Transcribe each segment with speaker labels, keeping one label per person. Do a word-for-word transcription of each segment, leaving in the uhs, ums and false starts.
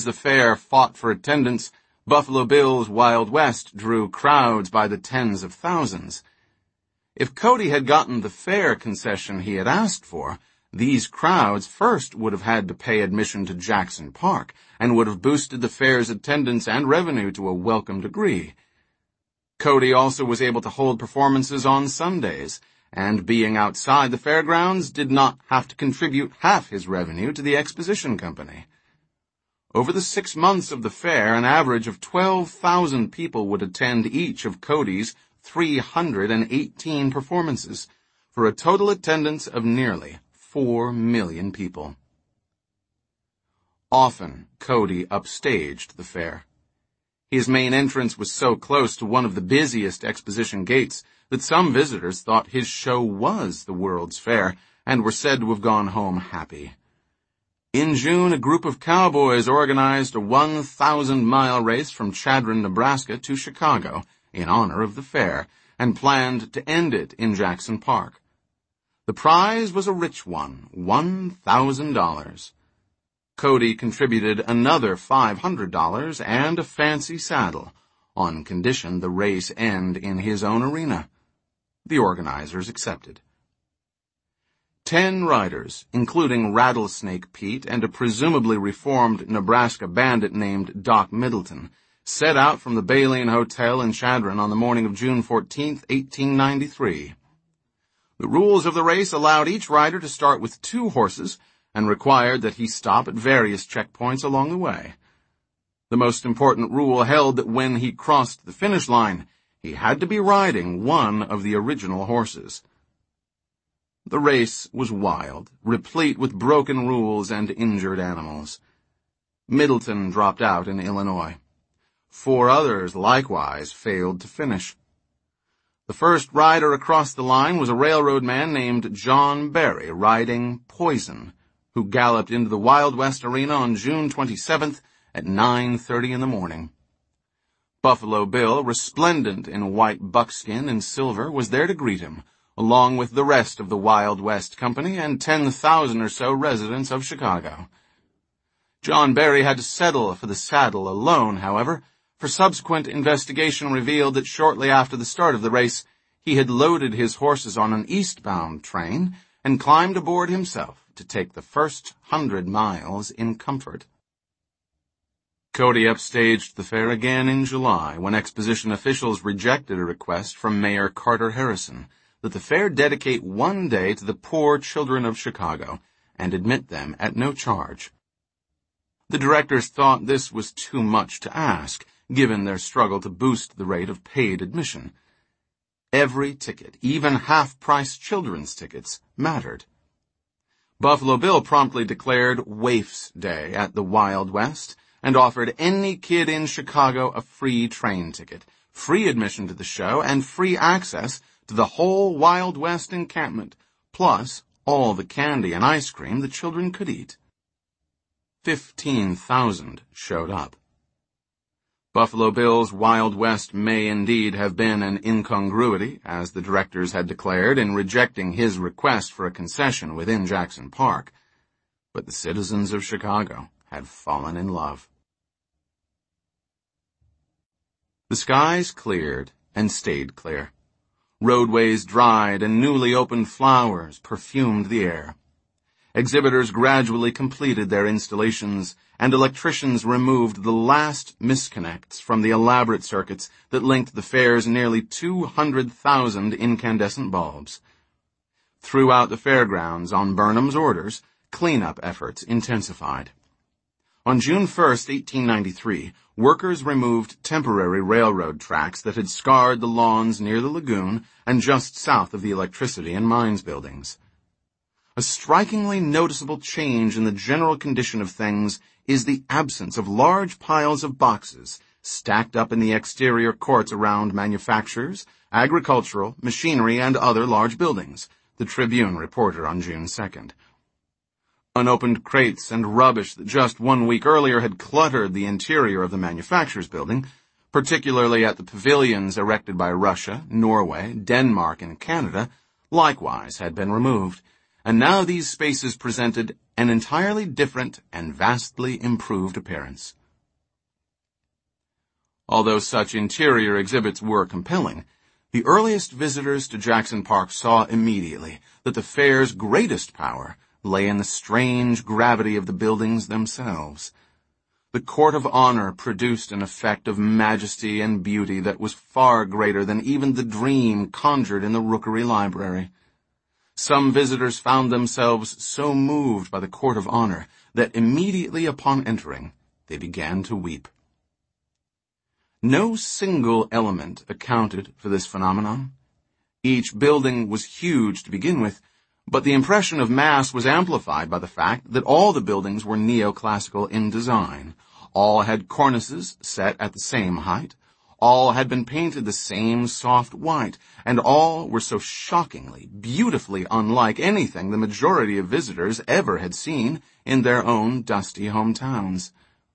Speaker 1: the fair fought for attendance, Buffalo Bill's Wild West drew crowds by the tens of thousands. If Cody had gotten the fair concession he had asked for, these crowds first would have had to pay admission to Jackson Park and would have boosted the fair's attendance and revenue to a welcome degree. Cody also was able to hold performances on Sundays, and being outside the fairgrounds did not have to contribute half his revenue to the exposition company. Over the six months of the fair, an average of twelve thousand people would attend each of Cody's three hundred eighteen performances, for a total attendance of nearly four million people. Often, Cody upstaged the fair. His main entrance was so close to one of the busiest exposition gates that some visitors thought his show was the World's Fair and were said to have gone home happy. In June, a group of cowboys organized a one thousand mile race from Chadron, Nebraska to Chicago in honor of the fair and planned to end it in Jackson Park. The prize was a rich one, one thousand dollars. Cody contributed another five hundred dollars and a fancy saddle, on condition the race end in his own arena. The organizers accepted. Ten riders, including Rattlesnake Pete and a presumably reformed Nebraska bandit named Doc Middleton, set out from the Baleen Hotel in Chadron on the morning of June fourteenth, eighteen ninety-three. The rules of the race allowed each rider to start with two horses and required that he stop at various checkpoints along the way. The most important rule held that when he crossed the finish line, he had to be riding one of the original horses. The race was wild, replete with broken rules and injured animals. Middleton dropped out in Illinois. Four others likewise failed to finish. The first rider across the line was a railroad man named John Barry, riding Poison, who galloped into the Wild West Arena on June twenty-seventh at nine thirty in the morning. Buffalo Bill, resplendent in white buckskin and silver, was there to greet him, along with the rest of the Wild West Company and ten thousand or so residents of Chicago. John Barry had to settle for the saddle alone, however, for subsequent investigation revealed that shortly after the start of the race, he had loaded his horses on an eastbound train and climbed aboard himself to take the first hundred miles in comfort. Cody upstaged the fair again in July when exposition officials rejected a request from Mayor Carter Harrison that the fair dedicate one day to the poor children of Chicago and admit them at no charge. The directors thought this was too much to ask, given their struggle to boost the rate of paid admission. Every ticket, even half-price children's tickets, mattered. Buffalo Bill promptly declared Waifs Day at the Wild West and offered any kid in Chicago a free train ticket, free admission to the show, and free access to the whole Wild West encampment, plus all the candy and ice cream the children could eat. Fifteen thousand showed up. Buffalo Bill's Wild West may indeed have been an incongruity, as the directors had declared in rejecting his request for a concession within Jackson Park, but the citizens of Chicago had fallen in love. The skies cleared and stayed clear. Roadways dried and newly opened flowers perfumed the air. Exhibitors gradually completed their installations, and electricians removed the last misconnects from the elaborate circuits that linked the fair's nearly two hundred thousand incandescent bulbs. Throughout the fairgrounds, on Burnham's orders, cleanup efforts intensified. On June first, eighteen ninety-three, workers removed temporary railroad tracks that had scarred the lawns near the lagoon and just south of the electricity and mines buildings. A strikingly noticeable change in the general condition of things is the absence of large piles of boxes stacked up in the exterior courts around manufacturers, agricultural, machinery, and other large buildings, the Tribune reported on June second. Unopened crates and rubbish that just one week earlier had cluttered the interior of the manufacturers building, particularly at the pavilions erected by Russia, Norway, Denmark, and Canada, likewise had been removed, and now these spaces presented an entirely different and vastly improved appearance. Although such interior exhibits were compelling, the earliest visitors to Jackson Park saw immediately that the fair's greatest power lay in the strange gravity of the buildings themselves. The Court of Honor produced an effect of majesty and beauty that was far greater than even the dream conjured in the Rookery Library. Some visitors found themselves so moved by the Court of Honor that immediately upon entering, they began to weep. No single element accounted for this phenomenon. Each building was huge to begin with, but the impression of mass was amplified by the fact that all the buildings were neoclassical in design. All had cornices set at the same height. All had been painted the same soft white, and all were so shockingly, beautifully unlike anything the majority of visitors ever had seen in their own dusty hometowns.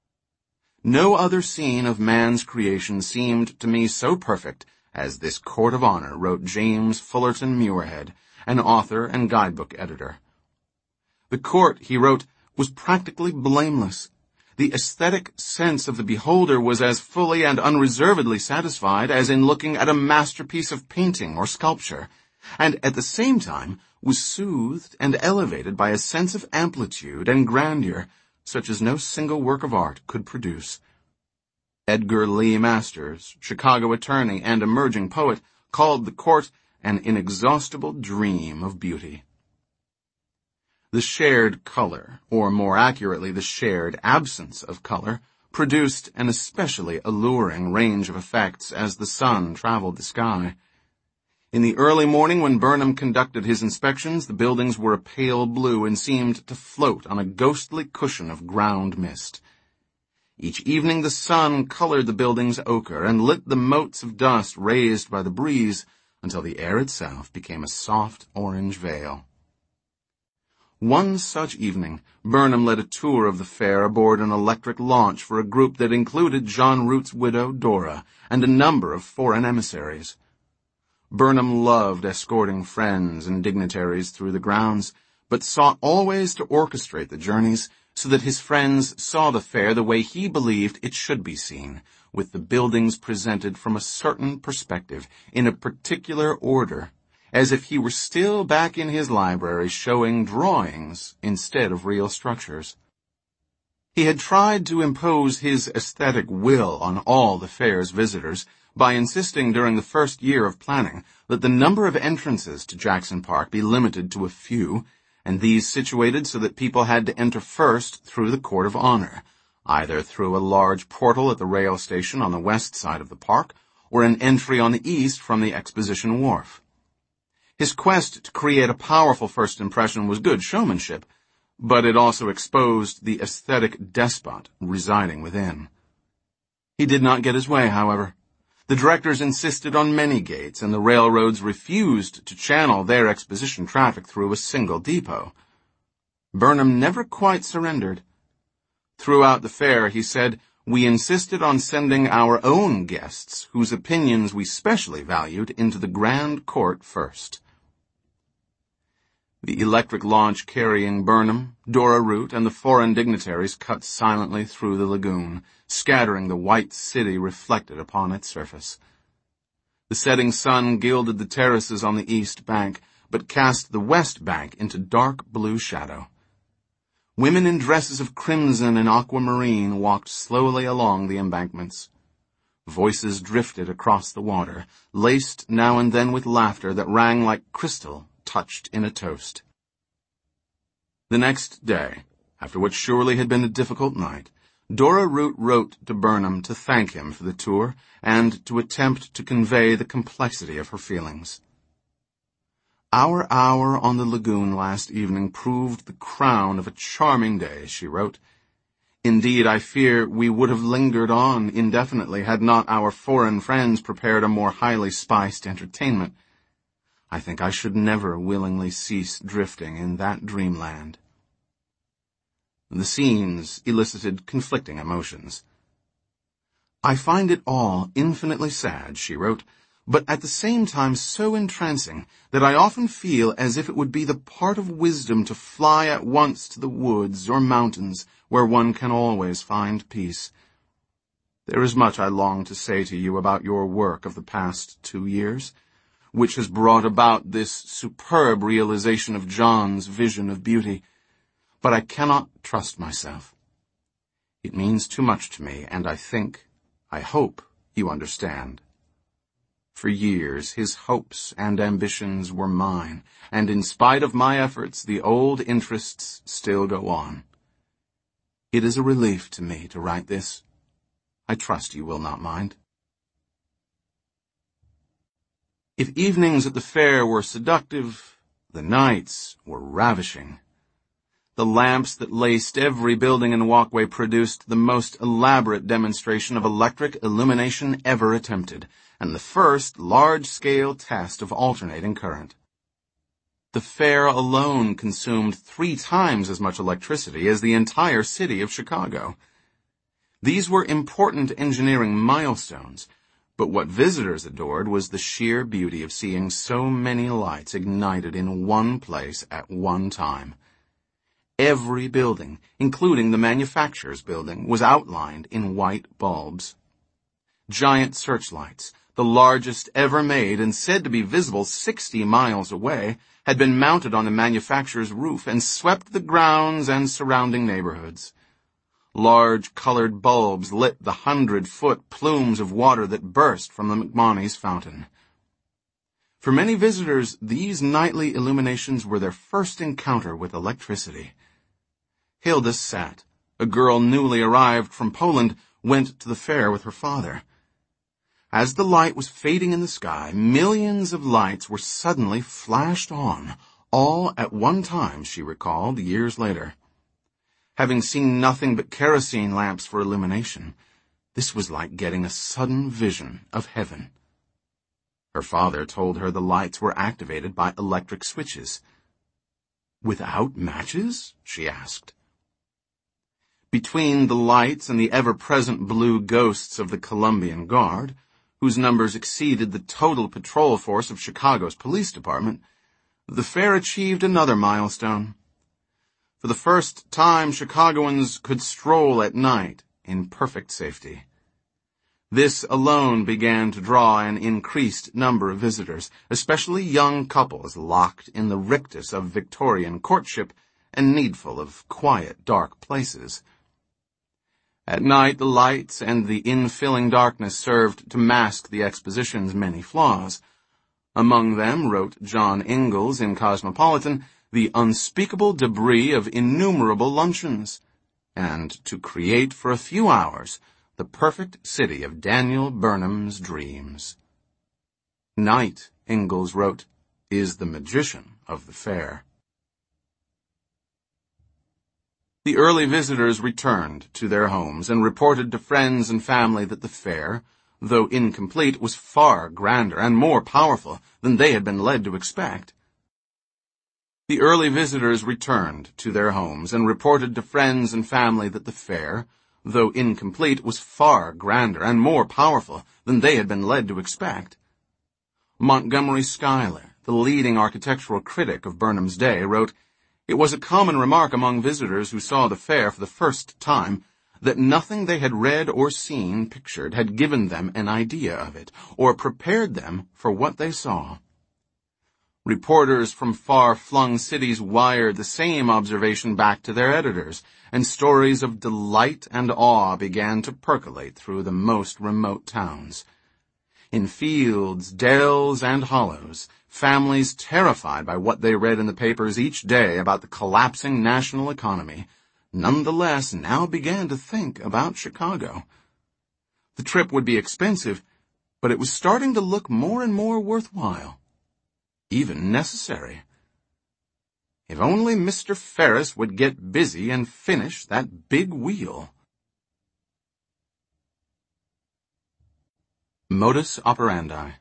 Speaker 1: No other scene of man's creation seemed to me so perfect as this Court of Honor, wrote James Fullerton Muirhead, an author and guidebook editor. The court, he wrote, was practically blameless. The aesthetic sense of the beholder was as fully and unreservedly satisfied as in looking at a masterpiece of painting or sculpture, and at the same time was soothed and elevated by a sense of amplitude and grandeur such as no single work of art could produce. Edgar Lee Masters, Chicago attorney and emerging poet, called the court an inexhaustible dream of beauty. The shared color, or more accurately the shared absence of color, produced an especially alluring range of effects as the sun traveled the sky. In the early morning when Burnham conducted his inspections, the buildings were a pale blue and seemed to float on a ghostly cushion of ground mist. Each evening the sun colored the buildings ochre and lit the motes of dust raised by the breeze until the air itself became a soft orange veil. One such evening, Burnham led a tour of the fair aboard an electric launch for a group that included John Root's widow, Dora, and a number of foreign emissaries. Burnham loved escorting friends and dignitaries through the grounds, but sought always to orchestrate the journeys so that his friends saw the fair the way he believed it should be seen, with the buildings presented from a certain perspective, in a particular order, as if he were still back in his library showing drawings instead of real structures. He had tried to impose his aesthetic will on all the fair's visitors by insisting during the first year of planning that the number of entrances to Jackson Park be limited to a few, and these situated so that people had to enter first through the Court of Honor, either through a large portal at the rail station on the west side of the park, or an entry on the east from the Exposition Wharf. His quest to create a powerful first impression was good showmanship, but it also exposed the aesthetic despot residing within. He did not get his way, however. The directors insisted on many gates, and the railroads refused to channel their exposition traffic through a single depot. Burnham never quite surrendered. Throughout the fair, he said, we insisted on sending our own guests, whose opinions we specially valued, into the Grand Court first. The electric launch carrying Burnham, Dora Root, and the foreign dignitaries cut silently through the lagoon, scattering the white city reflected upon its surface. The setting sun gilded the terraces on the east bank, but cast the west bank into dark blue shadow. Women in dresses of crimson and aquamarine walked slowly along the embankments. Voices drifted across the water, laced now and then with laughter that rang like crystal touched in a toast. The next day, after what surely had been a difficult night, Dora Root wrote to Burnham to thank him for the tour and to attempt to convey the complexity of her feelings. Our hour on the lagoon last evening proved the crown of a charming day, she wrote. Indeed, I fear we would have lingered on indefinitely had not our foreign friends prepared a more highly spiced entertainment. I think I should never willingly cease drifting in that dreamland. The scenes elicited conflicting emotions. I find it all infinitely sad, she wrote, but at the same time so entrancing that I often feel as if it would be the part of wisdom to fly at once to the woods or mountains where one can always find peace. There is much I long to say to you about your work of the past two years, which has brought about this superb realization of John's vision of beauty, but I cannot trust myself. It means too much to me, and I think, I hope you understand. For years, his hopes and ambitions were mine, and in spite of my efforts, the old interests still go on. It is a relief to me to write this. I trust you will not mind. If evenings at the fair were seductive, the nights were ravishing. The lamps that laced every building and walkway produced the most elaborate demonstration of electric illumination ever attempted, and the first large-scale test of alternating current. The fair alone consumed three times as much electricity as the entire city of Chicago. These were important engineering milestones, but what visitors adored was the sheer beauty of seeing so many lights ignited in one place at one time. Every building, including the manufacturer's building, was outlined in white bulbs. Giant searchlights, the largest ever made and said to be visible sixty miles away, had been mounted on the manufacturer's roof and swept the grounds and surrounding neighborhoods. Large colored bulbs lit the hundred-foot plumes of water that burst from the McMonnies fountain. For many visitors, these nightly illuminations were their first encounter with electricity. Hilda Sat, a girl newly arrived from Poland, went to the fair with her father. As the light was fading in the sky, millions of lights were suddenly flashed on, all at one time, she recalled years later. Having seen nothing but kerosene lamps for illumination, this was like getting a sudden vision of heaven. Her father told her the lights were activated by electric switches. "Without matches?" she asked. Between the lights and the ever-present blue ghosts of the Columbian Guard, whose numbers exceeded the total patrol force of Chicago's police department, the fair achieved another milestone. For the first time, Chicagoans could stroll at night in perfect safety. This alone began to draw an increased number of visitors, especially young couples locked in the rictus of Victorian courtship and needful of quiet, dark places. At night, the lights and the infilling darkness served to mask the exposition's many flaws. Among them, wrote John Ingalls in Cosmopolitan, the unspeakable debris of innumerable luncheons, and to create for a few hours the perfect city of Daniel Burnham's dreams. Night, Ingalls wrote, is the magician of the fair. The early visitors returned to their homes and reported to friends and family that the fair, though incomplete, was far grander and more powerful than they had been led to expect. The early visitors returned to their homes and reported to friends and family that the fair, though incomplete, was far grander and more powerful than they had been led to expect. Montgomery Schuyler, the leading architectural critic of Burnham's day, wrote, "It was a common remark among visitors who saw the fair for the first time that nothing they had read or seen pictured had given them an idea of it, or prepared them for what they saw." Reporters from far-flung cities wired the same observation back to their editors, and stories of delight and awe began to percolate through the most remote towns. In fields, dells, and hollows, families terrified by what they read in the papers each day about the collapsing national economy, nonetheless now began to think about Chicago. The trip would be expensive, but it was starting to look more and more worthwhile. Even necessary. If only Mister Ferris would get busy and finish that big wheel. Modus operandi.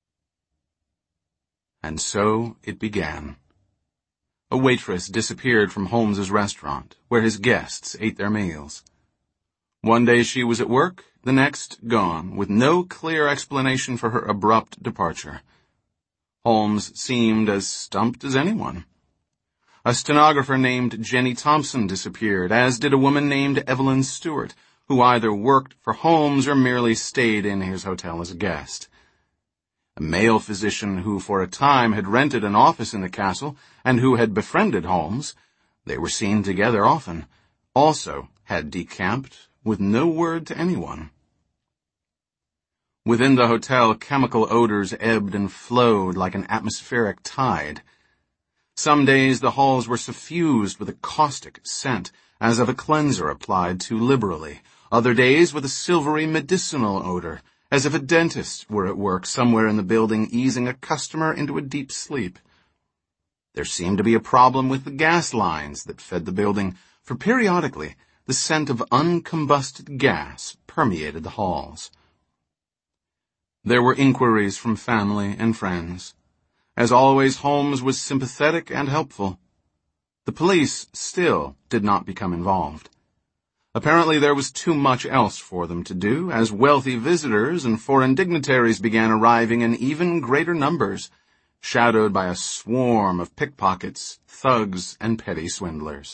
Speaker 1: And so it began. A waitress disappeared from Holmes's restaurant, where his guests ate their meals. One day she was at work, the next gone, with no clear explanation for her abrupt departure. Holmes seemed as stumped as anyone. A stenographer named Jenny Thompson disappeared, as did a woman named Evelyn Stewart, who either worked for Holmes or merely stayed in his hotel as a guest. A male physician who for a time had rented an office in the castle and who had befriended Holmes, they were seen together often, also had decamped with no word to anyone. Within the hotel, chemical odors ebbed and flowed like an atmospheric tide. Some days the halls were suffused with a caustic scent, as of a cleanser applied too liberally, other days with a silvery medicinal odor, as if a dentist were at work somewhere in the building easing a customer into a deep sleep. There seemed to be a problem with the gas lines that fed the building, for periodically the scent of uncombusted gas permeated the halls. There were inquiries from family and friends. As always, Holmes was sympathetic and helpful. The police still did not become involved. Apparently there was too much else for them to do, as wealthy visitors and foreign dignitaries began arriving in even greater numbers, shadowed by a swarm of pickpockets, thugs, and petty swindlers.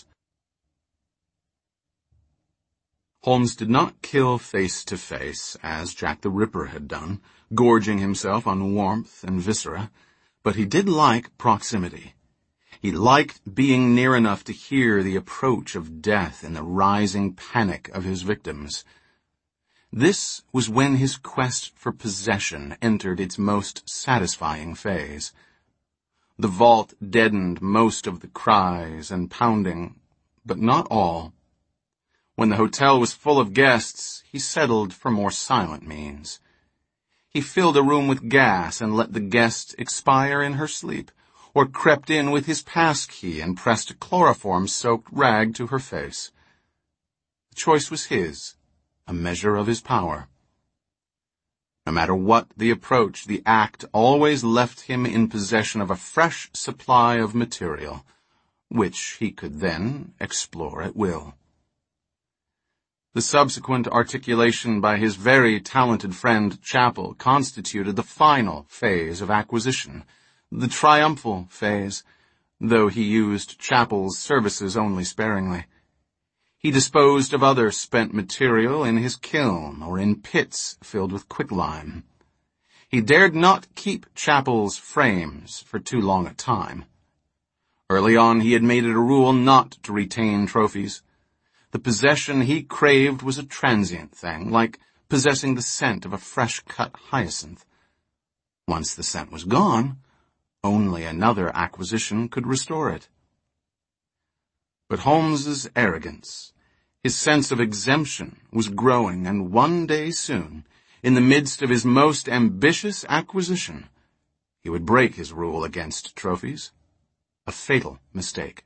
Speaker 1: Holmes did not kill face to face, as Jack the Ripper had done, gorging himself on warmth and viscera, but he did like proximity. He liked being near enough to hear the approach of death and the rising panic of his victims. This was when his quest for possession entered its most satisfying phase. The vault deadened most of the cries and pounding, but not all. When the hotel was full of guests, he settled for more silent means. He filled a room with gas and let the guest expire in her sleep, or crept in with his passkey and pressed a chloroform-soaked rag to her face. The choice was his, a measure of his power. No matter what the approach, the act always left him in possession of a fresh supply of material, which he could then explore at will. The subsequent articulation by his very talented friend Chappell constituted the final phase of acquisition, the triumphal phase, though he used Chappell's services only sparingly. He disposed of other spent material in his kiln or in pits filled with quicklime. He dared not keep Chappell's frames for too long a time. Early on he had made it a rule not to retain trophies. The possession he craved was a transient thing, like possessing the scent of a fresh-cut hyacinth. Once the scent was gone, only another acquisition could restore it. But Holmes's arrogance, his sense of exemption, was growing, and one day soon, in the midst of his most ambitious acquisition, he would break his rule against trophies. A fatal mistake.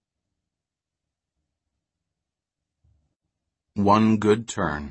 Speaker 1: One good turn.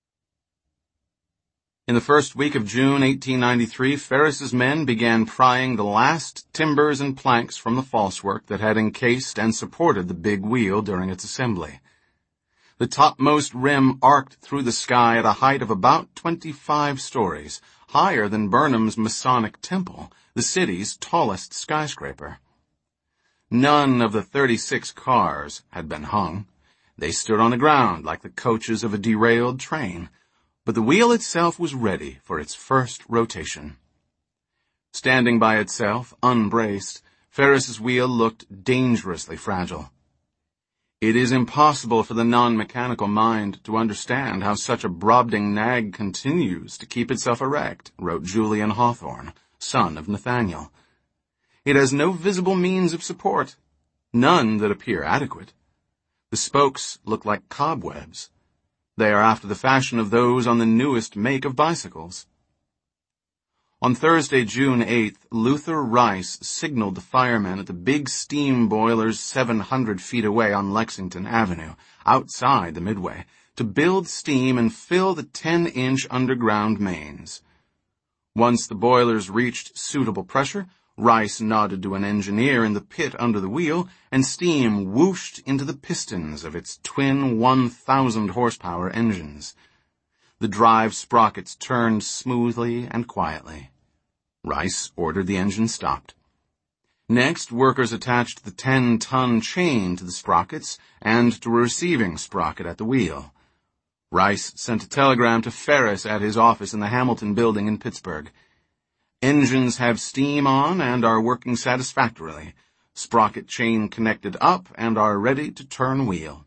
Speaker 1: In the first week of June eighteen ninety-three, Ferris's men began prying the last timbers and planks from the falsework that had encased and supported the big wheel during its assembly. The topmost rim arced through the sky at a height of about twenty-five stories, higher than Burnham's Masonic Temple, the city's tallest skyscraper. None of the thirty-six cars had been hung. They stood on the ground like the coaches of a derailed train, but the wheel itself was ready for its first rotation. Standing by itself, unbraced, Ferris's wheel looked dangerously fragile. It is impossible for the non-mechanical mind to understand how such a Brobding nag continues to keep itself erect, wrote Julian Hawthorne, son of Nathaniel. It has no visible means of support, none that appear adequate. The spokes look like cobwebs. They are after the fashion of those on the newest make of bicycles. On Thursday, June eighth, Luther Rice signaled the firemen at the big steam boilers seven hundred feet away on Lexington Avenue, outside the Midway, to build steam and fill the ten-inch underground mains. Once the boilers reached suitable pressure, Rice nodded to an engineer in the pit under the wheel, and steam whooshed into the pistons of its twin one thousand horsepower engines. The drive sprockets turned smoothly and quietly. Rice ordered the engine stopped. Next, workers attached the ten-ton chain to the sprockets and to a receiving sprocket at the wheel. Rice sent a telegram to Ferris at his office in the Hamilton Building in Pittsburgh. Engines have steam on and are working satisfactorily. Sprocket chain connected up and are ready to turn wheel.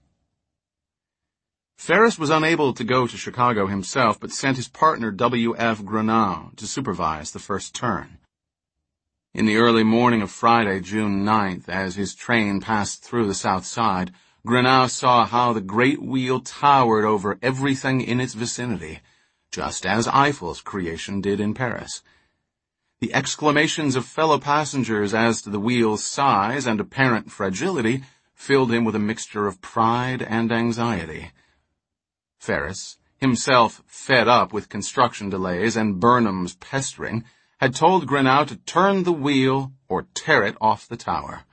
Speaker 1: Ferris was unable to go to Chicago himself, but sent his partner W F Greenough to supervise the first turn. In the early morning of Friday, June ninth, as his train passed through the South Side, Greenough saw how the great wheel towered over everything in its vicinity, just as Eiffel's creation did in Paris. The exclamations of fellow passengers as to the wheel's size and apparent fragility filled him with a mixture of pride and anxiety. Ferris, himself fed up with construction delays and Burnham's pestering, had told Greenough to turn the wheel or tear it off the tower.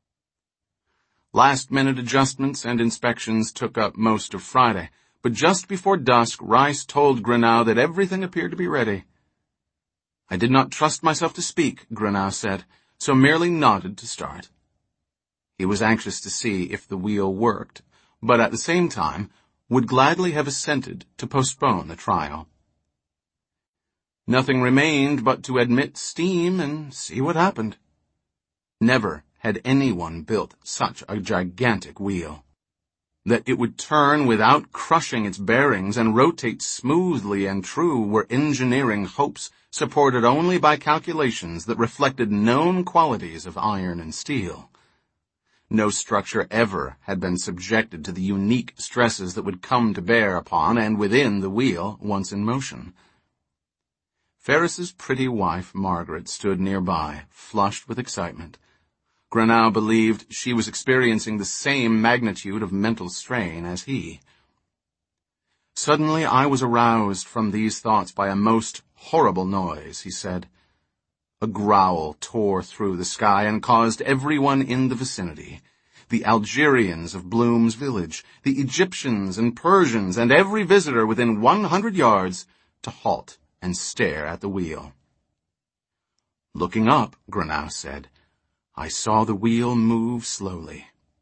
Speaker 1: Last-minute adjustments and inspections took up most of Friday, but just before dusk, Rice told Greenough that everything appeared to be ready. "I did not trust myself to speak," Greenough said, so merely nodded to start. He was anxious to see if the wheel worked, but at the same time would gladly have assented to postpone the trial. Nothing remained but to admit steam and see what happened. Never had anyone built such a gigantic wheel. That it would turn without crushing its bearings and rotate smoothly and true were engineering hopes supported only by calculations that reflected known qualities of iron and steel. No structure ever had been subjected to the unique stresses that would come to bear upon and within the wheel once in motion. Ferris's pretty wife, Margaret, stood nearby, flushed with excitement. Greenough believed she was experiencing the same magnitude of mental strain as he. "Suddenly I was aroused from these thoughts by a most horrible noise," he said. A growl tore through the sky and caused everyone in the vicinity, the Algerians of Bloom's village, the Egyptians and Persians, and every visitor within one hundred yards, to halt and stare at the wheel. Looking up, Greenough said, I saw the wheel move slowly.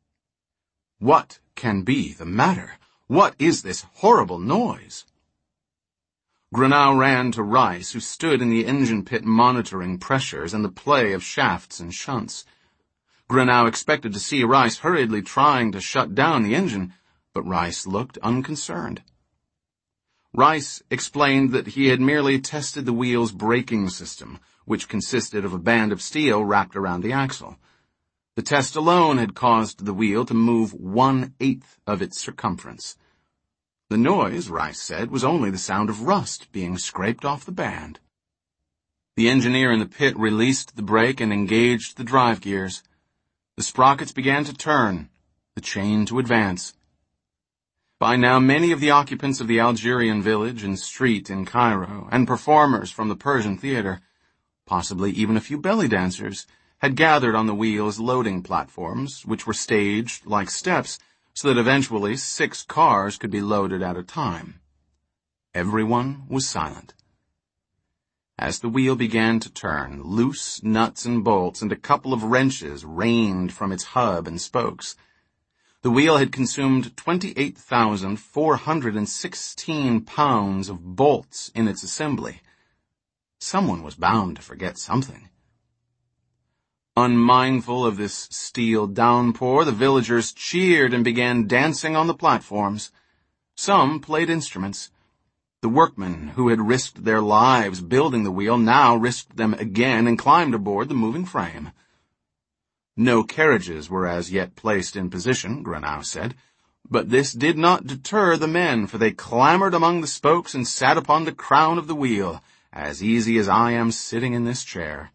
Speaker 1: "What can be the matter? What is this horrible noise?" Greenough ran to Rice, who stood in the engine pit monitoring pressures and the play of shafts and shunts. Greenough expected to see Rice hurriedly trying to shut down the engine, but Rice looked unconcerned. Rice explained that he had merely tested the wheel's braking system, which consisted of a band of steel wrapped around the axle. The test alone had caused the wheel to move one-eighth of its circumference. The noise, Rice said, was only the sound of rust being scraped off the band. The engineer in the pit released the brake and engaged the drive gears. The sprockets began to turn, the chain to advance. By now many of the occupants of the Algerian village and street in Cairo, and performers from the Persian theater, possibly even a few belly dancers, had gathered on the wheel's loading platforms, which were staged like steps, so that eventually six cars could be loaded at a time. Everyone was silent. As the wheel began to turn, loose nuts and bolts and a couple of wrenches rained from its hub and spokes. The wheel had consumed twenty-eight thousand four hundred sixteen pounds of bolts in its assembly. Someone was bound to forget something. Unmindful of this steel downpour, the villagers cheered and began dancing on the platforms. Some played instruments. The workmen who had risked their lives building the wheel now risked them again and climbed aboard the moving frame. No carriages were as yet placed in position, Greenough said, but this did not deter the men, for they clambered among the spokes and sat upon the crown of the wheel, as easy as I am sitting in this chair.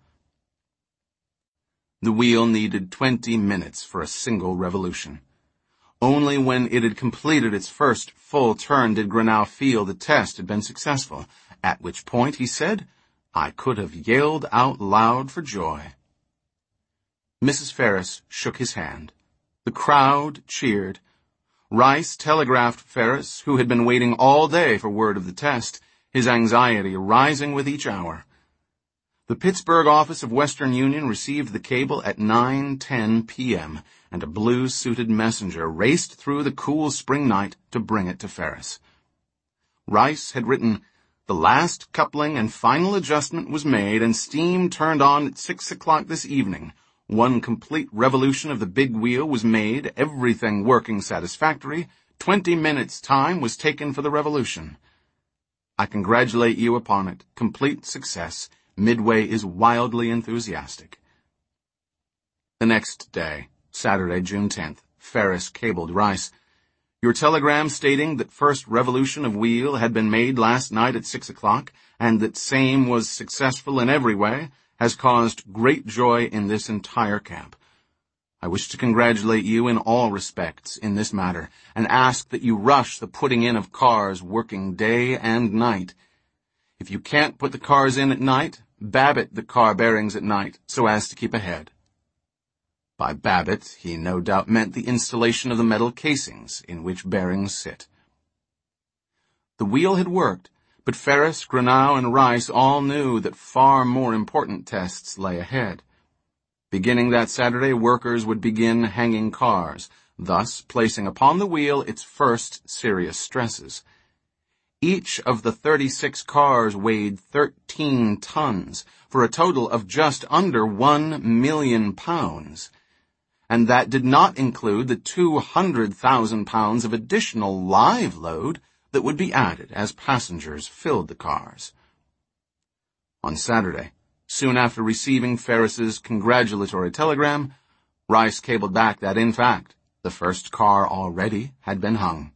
Speaker 1: The wheel needed twenty minutes for a single revolution. Only when it had completed its first full turn did Greenough feel the test had been successful, at which point, he said, I could have yelled out loud for joy. Missus Ferris shook his hand. The crowd cheered. Rice telegraphed Ferris, who had been waiting all day for word of the test, his anxiety rising with each hour. The Pittsburgh office of Western Union received the cable at nine ten p.m., and a blue-suited messenger raced through the cool spring night to bring it to Ferris. Rice had written, "The last coupling and final adjustment was made and steam turned on at six o'clock this evening. One complete revolution of the big wheel was made, everything working satisfactory. Twenty minutes' time was taken for the revolution. I congratulate you upon it. Complete success. Midway is wildly enthusiastic." The next day, Saturday, June tenth, Ferris cabled Rice, "Your telegram stating that first revolution of wheel had been made last night at six o'clock, and that same was successful in every way, has caused great joy in this entire camp. I wish to congratulate you in all respects in this matter, and ask that you rush the putting in of cars working day and night. If you can't put the cars in at night, Babbitt the car bearings at night, so as to keep ahead." By Babbitt, he no doubt meant the installation of the metal casings in which bearings sit. The wheel had worked, but Ferris, Greenough, and Rice all knew that far more important tests lay ahead. Beginning that Saturday, workers would begin hanging cars, thus placing upon the wheel its first serious stresses. Each of the thirty-six cars weighed thirteen tons, for a total of just under one million pounds. And that did not include the two hundred thousand pounds of additional live load that would be added as passengers filled the cars. On Saturday, soon after receiving Ferris's congratulatory telegram, Rice cabled back that, in fact, the first car already had been hung.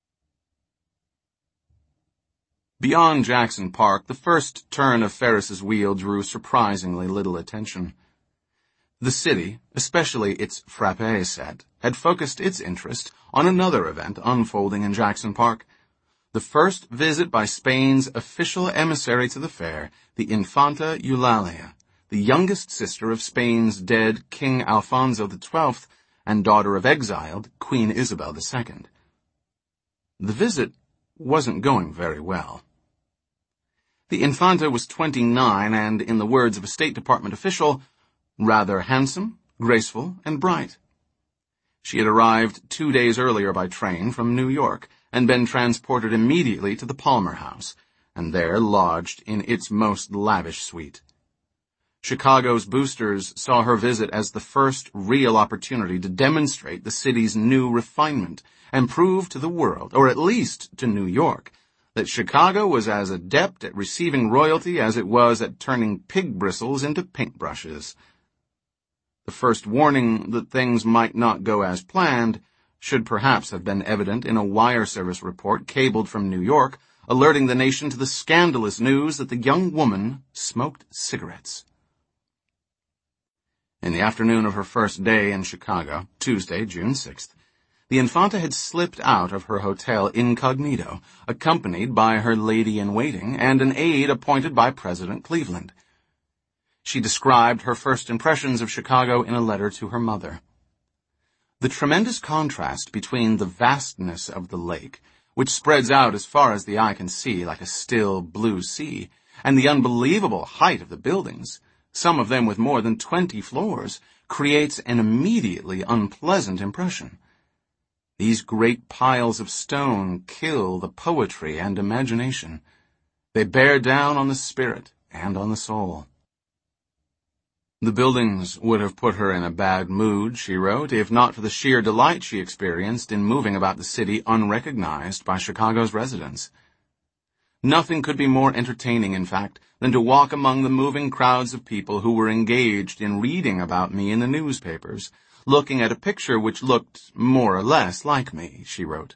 Speaker 1: Beyond Jackson Park, the first turn of Ferris's wheel drew surprisingly little attention. The city, especially its frappé set, had focused its interest on another event unfolding in Jackson Park, the first visit by Spain's official emissary to the fair, the Infanta Eulalia, the youngest sister of Spain's dead King Alfonso the Twelfth and daughter of exiled Queen Isabel the Second. The visit wasn't going very well. The Infanta was twenty-nine and, in the words of a State Department official, rather handsome, graceful, and bright. She had arrived two days earlier by train from New York and been transported immediately to the Palmer House, and there lodged in its most lavish suite. Chicago's boosters saw her visit as the first real opportunity to demonstrate the city's new refinement and prove to the world, or at least to New York, that Chicago was as adept at receiving royalty as it was at turning pig bristles into paintbrushes. The first warning that things might not go as planned should perhaps have been evident in a wire service report cabled from New York, alerting the nation to the scandalous news that the young woman smoked cigarettes. In the afternoon of her first day in Chicago, Tuesday, June sixth, the Infanta had slipped out of her hotel incognito, accompanied by her lady-in-waiting and an aide appointed by President Cleveland. She described her first impressions of Chicago in a letter to her mother. The tremendous contrast between the vastness of the lake, which spreads out as far as the eye can see like a still blue sea, and the unbelievable height of the buildings, some of them with more than twenty floors, creates an immediately unpleasant impression. These great piles of stone kill the poetry and imagination. They bear down on the spirit and on the soul. The buildings would have put her in a bad mood, she wrote, if not for the sheer delight she experienced in moving about the city unrecognized by Chicago's residents. Nothing could be more entertaining, in fact, than to walk among the moving crowds of people who were engaged in reading about me in the newspapers, looking at a picture which looked more or less like me, she wrote.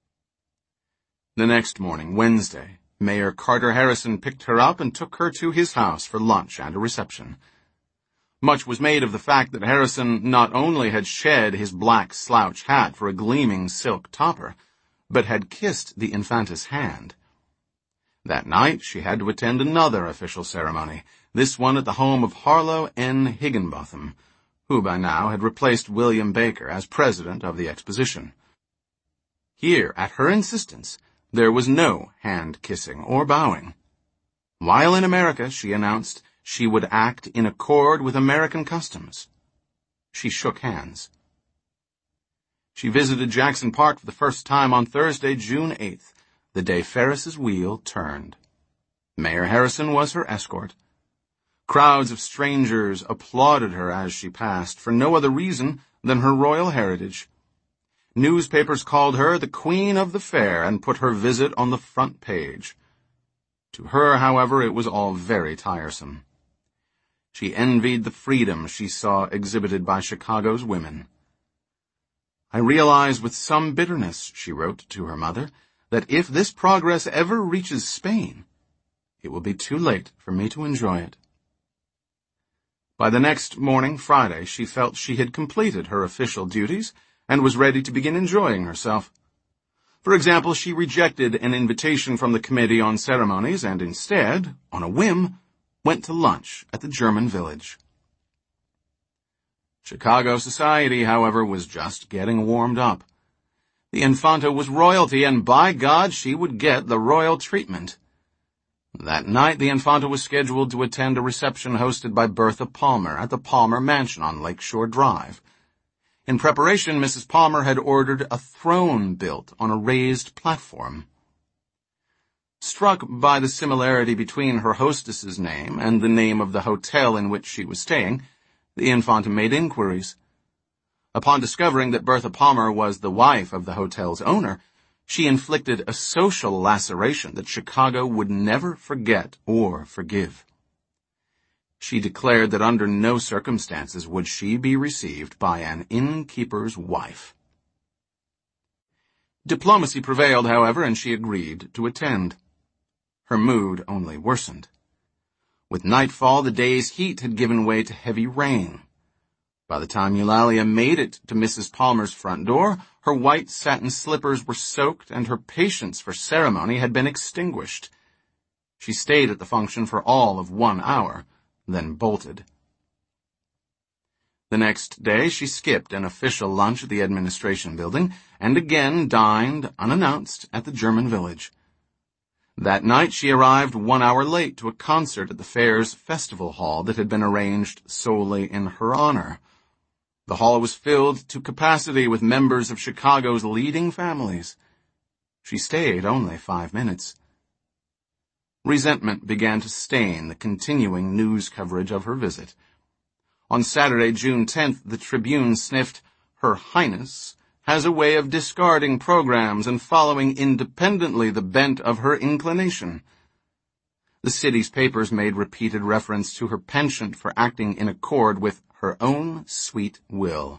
Speaker 1: The next morning, Wednesday, Mayor Carter Harrison picked her up and took her to his house for lunch and a reception. Much was made of the fact that Harrison not only had shed his black slouch hat for a gleaming silk topper, but had kissed the Infanta's hand. That night she had to attend another official ceremony, this one at the home of Harlow N. Higginbotham, who by now had replaced William Baker as president of the exposition. Here, at her insistence, there was no hand-kissing or bowing. While in America, she announced, she would act in accord with American customs. She shook hands. She visited Jackson Park for the first time on Thursday, June eighth, the day Ferris's wheel turned. Mayor Harrison was her escort. Crowds of strangers applauded her as she passed for no other reason than her royal heritage. Newspapers called her the Queen of the Fair and put her visit on the front page. To her, however, it was all very tiresome. She envied the freedom she saw exhibited by Chicago's women. I realize with some bitterness, she wrote to her mother, that if this progress ever reaches Spain, it will be too late for me to enjoy it. By the next morning, Friday, she felt she had completed her official duties and was ready to begin enjoying herself. For example, she rejected an invitation from the Committee on Ceremonies and instead, on a whim, went to lunch at the German village. Chicago society, however, was just getting warmed up. The Infanta was royalty, and by God, she would get the royal treatment. That night, the Infanta was scheduled to attend a reception hosted by Bertha Palmer at the Palmer Mansion on Lakeshore Drive. In preparation, Missus Palmer had ordered a throne built on a raised platform. Struck by the similarity between her hostess's name and the name of the hotel in which she was staying, the Infanta made inquiries. Upon discovering that Bertha Palmer was the wife of the hotel's owner, she inflicted a social laceration that Chicago would never forget or forgive. She declared that under no circumstances would she be received by an innkeeper's wife. Diplomacy prevailed, however, and she agreed to attend. Her mood only worsened. With nightfall, the day's heat had given way to heavy rain. By the time Eulalia made it to Missus Palmer's front door, her white satin slippers were soaked and her patience for ceremony had been extinguished. She stayed at the function for all of one hour, then bolted. The next day, she skipped an official lunch at the administration building and again dined, unannounced, at the German village. That night, she arrived one hour late to a concert at the fair's festival hall that had been arranged solely in her honor. The hall was filled to capacity with members of Chicago's leading families. She stayed only five minutes. Resentment began to stain the continuing news coverage of her visit. On Saturday, June tenth, the Tribune sniffed, "Her Highness has a way of discarding programs and following independently the bent of her inclination." The city's papers made repeated reference to her penchant for acting in accord with her own sweet will.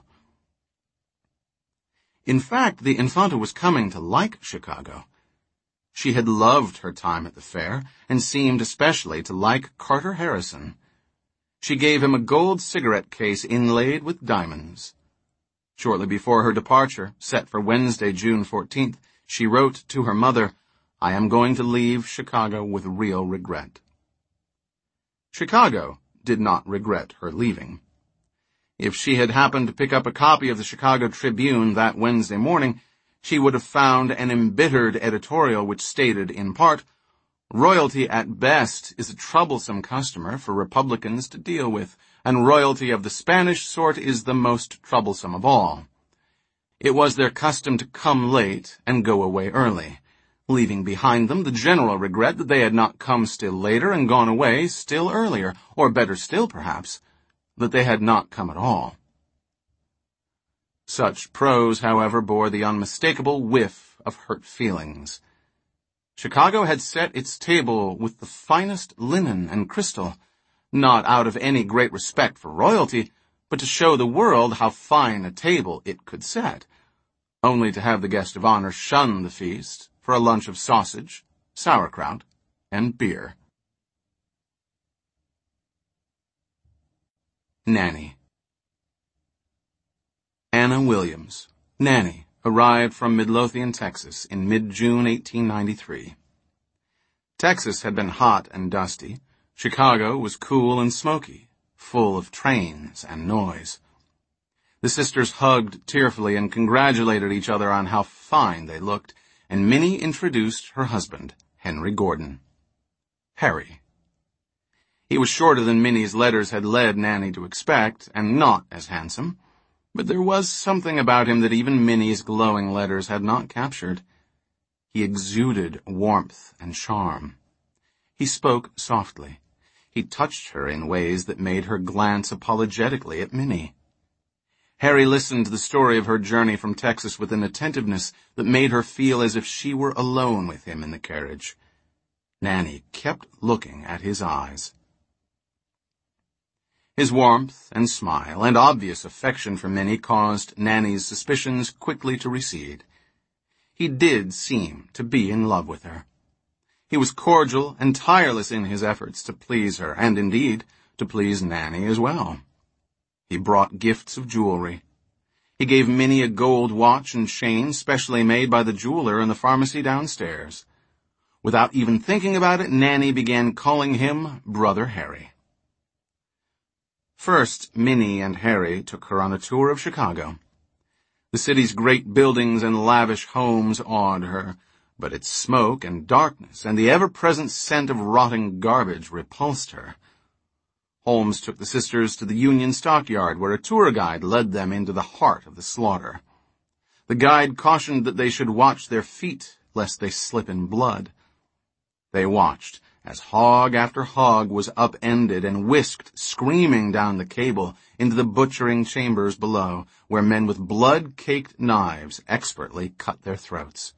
Speaker 1: In fact, the Infanta was coming to like Chicago. She had loved her time at the fair and seemed especially to like Carter Harrison. She gave him a gold cigarette case inlaid with diamonds. Shortly before her departure, set for Wednesday, June fourteenth, she wrote to her mother, "I am going to leave Chicago with real regret." Chicago did not regret her leaving. If she had happened to pick up a copy of the Chicago Tribune that Wednesday morning, she would have found an embittered editorial which stated, in part, "Royalty at best is a troublesome customer for Republicans to deal with, and royalty of the Spanish sort is the most troublesome of all. It was their custom to come late and go away early, leaving behind them the general regret that they had not come still later and gone away still earlier, or better still, perhaps, that they had not come at all." Such prose, however, bore the unmistakable whiff of hurt feelings. Chicago had set its table with the finest linen and crystal, not out of any great respect for royalty, but to show the world how fine a table it could set, only to have the guest of honor shun the feast for a lunch of sausage, sauerkraut, and beer. Nanny. Anna Williams, Nanny, arrived from Midlothian, Texas, in mid-June eighteen ninety-three. Texas had been hot and dusty. Chicago was cool and smoky, full of trains and noise. The sisters hugged tearfully and congratulated each other on how fine they looked, and Minnie introduced her husband, Henry Gordon. Harry. He was shorter than Minnie's letters had led Nanny to expect, and not as handsome, but there was something about him that even Minnie's glowing letters had not captured. He exuded warmth and charm. He spoke softly. He touched her in ways that made her glance apologetically at Minnie. Harry listened to the story of her journey from Texas with an attentiveness that made her feel as if she were alone with him in the carriage. Nanny kept looking at his eyes. His warmth and smile and obvious affection for Minnie caused Nanny's suspicions quickly to recede. He did seem to be in love with her. He was cordial and tireless in his efforts to please her, and indeed, to please Nanny as well. He brought gifts of jewelry. He gave Minnie a gold watch and chain specially made by the jeweler in the pharmacy downstairs. Without even thinking about it, Nanny began calling him Brother Harry. First, Minnie and Harry took her on a tour of Chicago. The city's great buildings and lavish homes awed her, but its smoke and darkness and the ever-present scent of rotting garbage repulsed her. Holmes took the sisters to the Union Stockyard, where a tour guide led them into the heart of the slaughter. The guide cautioned that they should watch their feet, lest they slip in blood. They watched as hog after hog was upended and whisked, screaming down the cable, into the butchering chambers below, where men with blood-caked knives expertly cut their throats.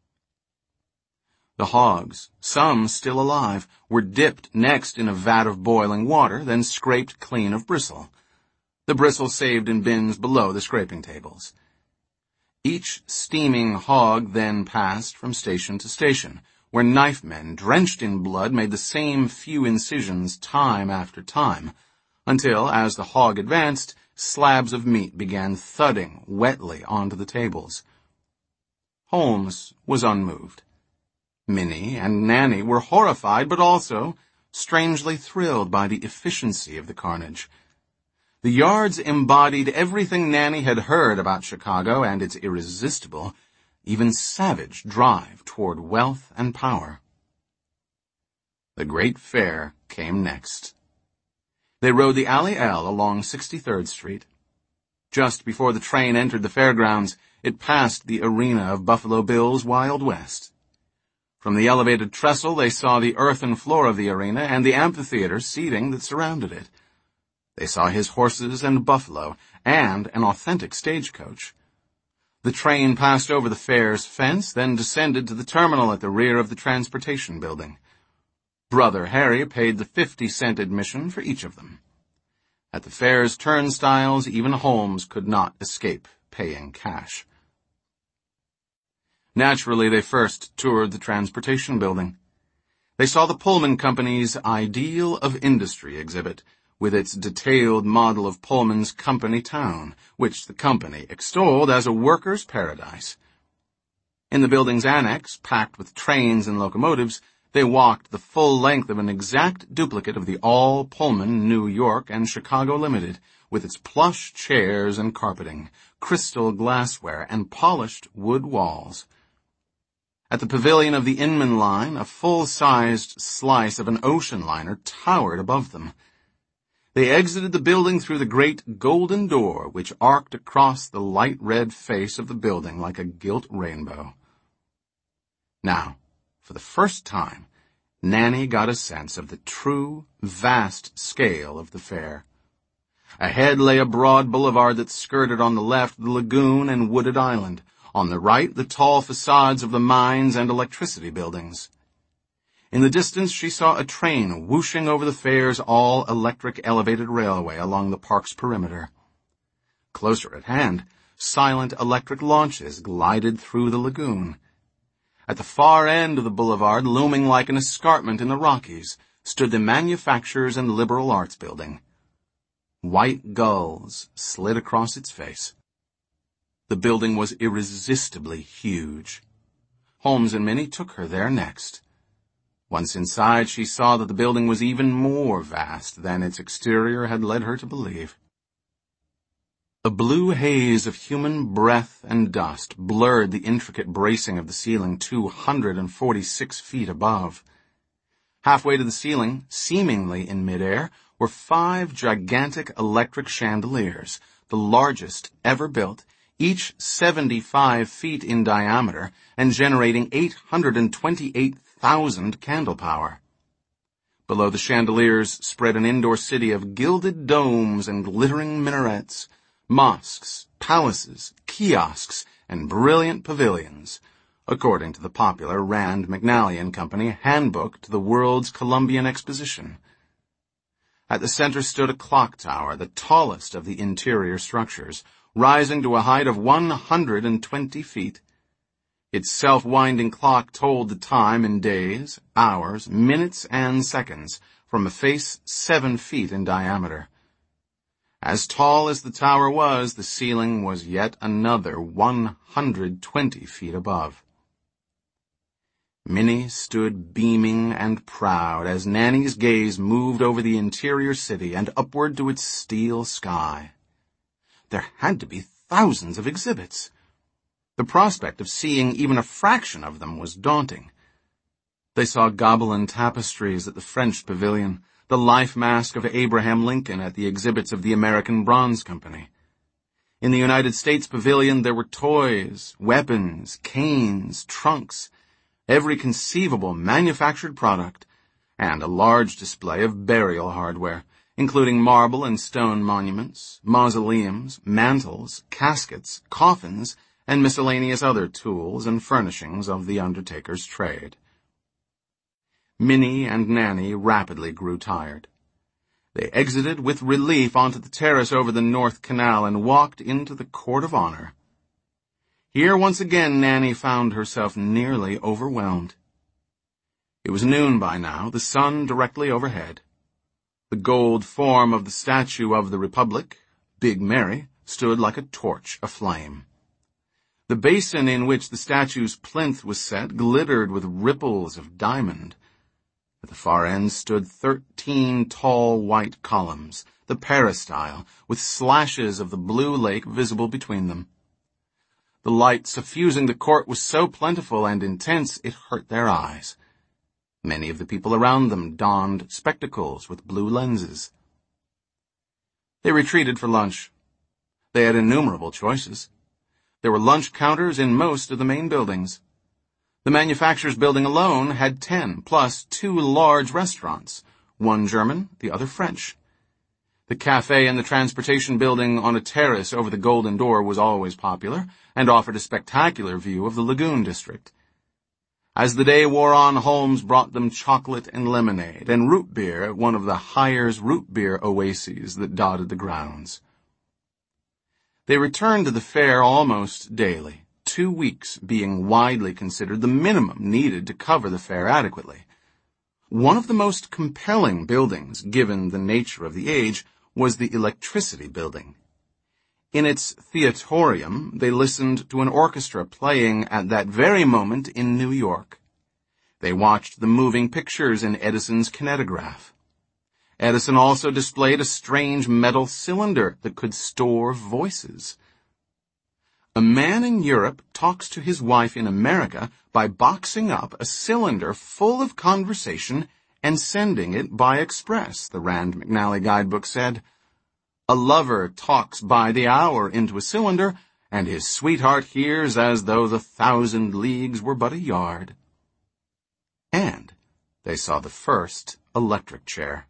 Speaker 1: The hogs, some still alive, were dipped next in a vat of boiling water, then scraped clean of bristle. The bristle saved in bins below the scraping tables. Each steaming hog then passed from station to station, where knife men, drenched in blood, made the same few incisions time after time, until, as the hog advanced, slabs of meat began thudding wetly onto the tables. Holmes was unmoved. Minnie and Nanny were horrified, but also strangely thrilled by the efficiency of the carnage. The yards embodied everything Nanny had heard about Chicago and its irresistible, even savage drive toward wealth and power. The great fair came next. They rode the Alley L along sixty-third Street. Just before the train entered the fairgrounds, it passed the arena of Buffalo Bill's Wild West. From the elevated trestle, they saw the earthen floor of the arena and the amphitheater seating that surrounded it. They saw his horses and buffalo, and an authentic stagecoach. The train passed over the fair's fence, then descended to the terminal at the rear of the transportation building. Brother Harry paid the fifty-cent admission for each of them. At the fair's turnstiles, even Holmes could not escape paying cash. Naturally, they first toured the transportation building. They saw the Pullman Company's Ideal of Industry exhibit, with its detailed model of Pullman's company town, which the company extolled as a workers' paradise. In the building's annex, packed with trains and locomotives, they walked the full length of an exact duplicate of the All Pullman New York and Chicago Limited, with its plush chairs and carpeting, crystal glassware, and polished wood walls. At the pavilion of the Inman Line, a full-sized slice of an ocean liner towered above them. They exited the building through the great golden door, which arced across the light red face of the building like a gilt rainbow. Now, for the first time, Nanny got a sense of the true, vast scale of the fair. Ahead lay a broad boulevard that skirted on the left the lagoon and wooded island, on the right the tall facades of the mines and electricity buildings. In the distance she saw a train whooshing over the fair's all-electric elevated railway along the park's perimeter. Closer at hand, silent electric launches glided through the lagoon. At the far end of the boulevard, looming like an escarpment in the Rockies, stood the Manufacturers and Liberal Arts Building. White gulls slid across its face. The building was irresistibly huge. Holmes and Minnie took her there next. Once inside, she saw that the building was even more vast than its exterior had led her to believe. A blue haze of human breath and dust blurred the intricate bracing of the ceiling two hundred forty-six feet above. Halfway to the ceiling, seemingly in midair, were five gigantic electric chandeliers, the largest ever built, each seventy-five feet in diameter and generating eight hundred twenty-eight thousand candle power. Below the chandeliers spread an indoor city of gilded domes and glittering minarets, mosques, palaces, kiosks, and brilliant pavilions, according to the popular Rand McNally and Company Handbook to the World's Columbian Exposition. At the center stood a clock tower, the tallest of the interior structures, rising to a height of one hundred twenty feet. Its self-winding clock told the time in days, hours, minutes, and seconds, from a face seven feet in diameter. As tall as the tower was, the ceiling was yet another one hundred twenty feet above. Minnie stood beaming and proud as Nanny's gaze moved over the interior city and upward to its steel sky. There had to be thousands of exhibits. The prospect of seeing even a fraction of them was daunting. They saw Gobelin tapestries at the French Pavilion, the life mask of Abraham Lincoln at the exhibits of the American Bronze Company. In the United States Pavilion there were toys, weapons, canes, trunks, every conceivable manufactured product, and a large display of burial hardware, including marble and stone monuments, mausoleums, mantles, caskets, coffins, and miscellaneous other tools and furnishings of the undertaker's trade. Minnie and Nanny rapidly grew tired. They exited with relief onto the terrace over the North Canal and walked into the Court of Honor. Here once again Nanny found herself nearly overwhelmed. It was noon by now, the sun directly overhead. The gold form of the statue of the Republic, Big Mary, stood like a torch aflame. The basin in which the statue's plinth was set glittered with ripples of diamond. At the far end stood thirteen tall white columns, the peristyle, with slashes of the blue lake visible between them. The light suffusing the court was so plentiful and intense it hurt their eyes. Many of the people around them donned spectacles with blue lenses. They retreated for lunch. They had innumerable choices. There were lunch counters in most of the main buildings. The manufacturers building alone had ten, plus two large restaurants, one German, the other French. The cafe in the transportation building on a terrace over the Golden Door was always popular and offered a spectacular view of the Lagoon District. As the day wore on, Holmes brought them chocolate and lemonade and root beer at one of the Hires root beer oases that dotted the grounds. They returned to the fair almost daily, two weeks being widely considered the minimum needed to cover the fair adequately. One of the most compelling buildings, given the nature of the age, was the Electricity Building. In its theatorium, they listened to an orchestra playing at that very moment in New York. They watched the moving pictures in Edison's kinetograph. Edison also displayed a strange metal cylinder that could store voices. A man in Europe talks to his wife in America by boxing up a cylinder full of conversation and sending it by express, the Rand McNally guidebook said. A lover talks by the hour into a cylinder, and his sweetheart hears as though the thousand leagues were but a yard. And they saw the first electric chair.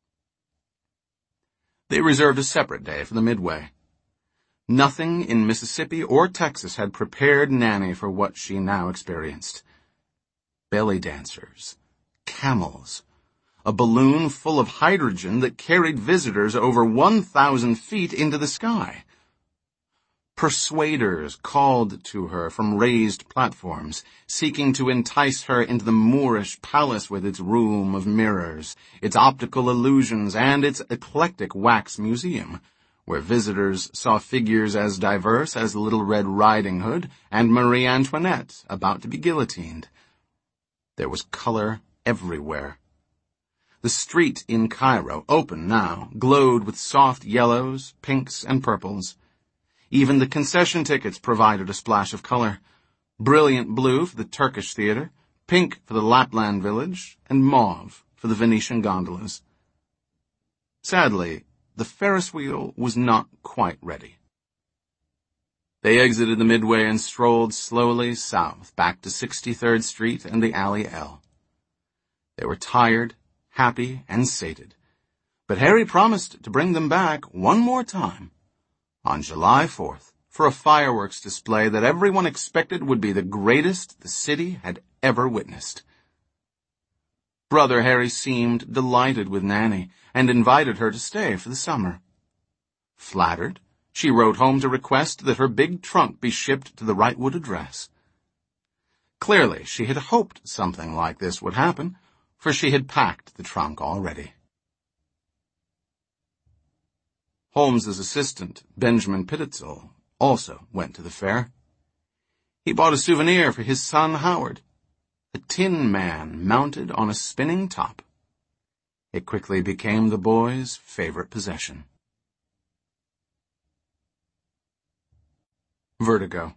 Speaker 1: They reserved a separate day for the Midway. Nothing in Mississippi or Texas had prepared Nanny for what she now experienced. Belly dancers, camels, a balloon full of hydrogen that carried visitors over one thousand feet into the sky. Persuaders called to her from raised platforms, seeking to entice her into the Moorish palace with its room of mirrors, its optical illusions, and its eclectic wax museum, where visitors saw figures as diverse as Little Red Riding Hood and Marie Antoinette about to be guillotined. There was color everywhere. The street in Cairo, open now, glowed with soft yellows, pinks, and purples. Even the concession tickets provided a splash of color. Brilliant blue for the Turkish theater, pink for the Lapland village, and mauve for the Venetian gondolas. Sadly, the Ferris wheel was not quite ready. They exited the Midway and strolled slowly south, back to sixty-third Street and the Alley L. They were tired, happy, and sated, but Harry promised to bring them back one more time, on July fourth, for a fireworks display that everyone expected would be the greatest the city had ever witnessed. Brother Harry seemed delighted with Nanny and invited her to stay for the summer. Flattered, she wrote home to request that her big trunk be shipped to the Wrightwood address. Clearly, she had hoped something like this would happen, for she had packed the trunk already. Holmes's assistant, Benjamin Pittitzel, also went to the fair. He bought a souvenir for his son Howard, a tin man mounted on a spinning top. It quickly became the boy's favorite possession. Vertigo.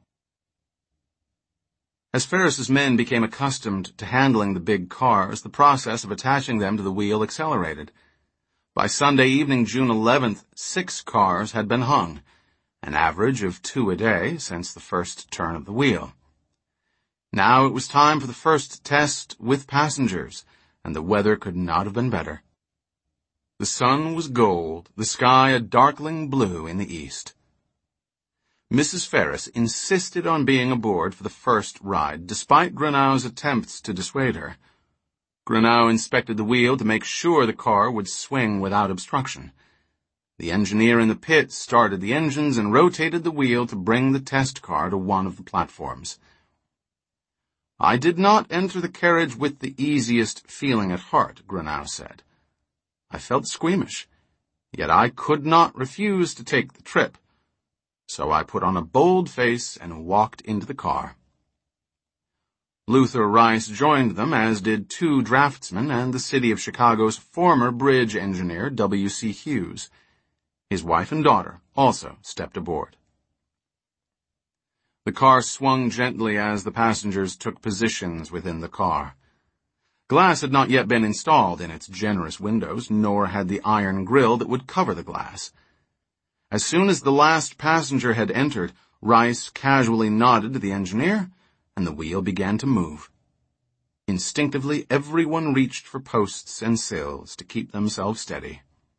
Speaker 1: As Ferris's men became accustomed to handling the big cars, the process of attaching them to the wheel accelerated. By Sunday evening, June eleventh, six cars had been hung, an average of two a day since the first turn of the wheel. Now it was time for the first test with passengers, and the weather could not have been better. The sun was gold, the sky a darkling blue in the east. Missus Ferris insisted on being aboard for the first ride, despite Grenoux's attempts to dissuade her. Grenou inspected the wheel to make sure the car would swing without obstruction. The engineer in the pit started the engines and rotated the wheel to bring the test car to one of the platforms. "I did not enter the carriage with the easiest feeling at heart," Grenou said. "I felt squeamish, yet I could not refuse to take the trip. So I put on a bold face and walked into the car." Luther Rice joined them, as did two draftsmen and the City of Chicago's former bridge engineer, W C Hughes. His wife and daughter also stepped aboard. The car swung gently as the passengers took positions within the car. Glass had not yet been installed in its generous windows, nor had the iron grille that would cover the glass. As soon as the last passenger had entered, Rice casually nodded to the engineer, and the wheel began to move. Instinctively, everyone reached for posts and sills to keep themselves steady.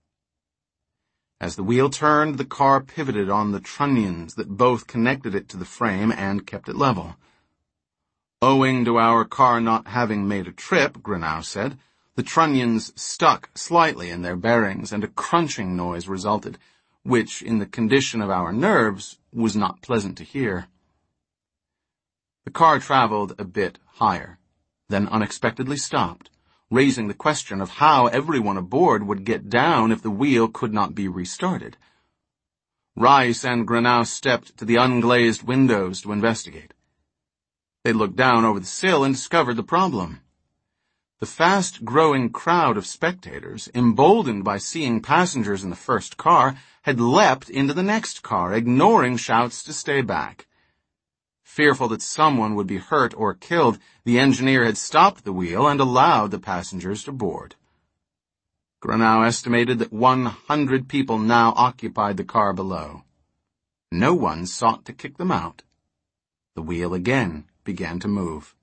Speaker 1: As the wheel turned, the car pivoted on the trunnions that both connected it to the frame and kept it level. "Owing to our car not having made a trip," Grenou said, "the trunnions stuck slightly in their bearings, and a crunching noise resulted, which, in the condition of our nerves, was not pleasant to hear." The car traveled a bit higher, then unexpectedly stopped, raising the question of how everyone aboard would get down if the wheel could not be restarted. Rice and Grenou stepped to the unglazed windows to investigate. They looked down over the sill and discovered the problem. The fast-growing crowd of spectators, emboldened by seeing passengers in the first car, had leapt into the next car, ignoring shouts to stay back. Fearful that someone would be hurt or killed, the engineer had stopped the wheel and allowed the passengers to board. Grenou estimated that one hundred people now occupied the car below. No one sought to kick them out. The wheel again began to move.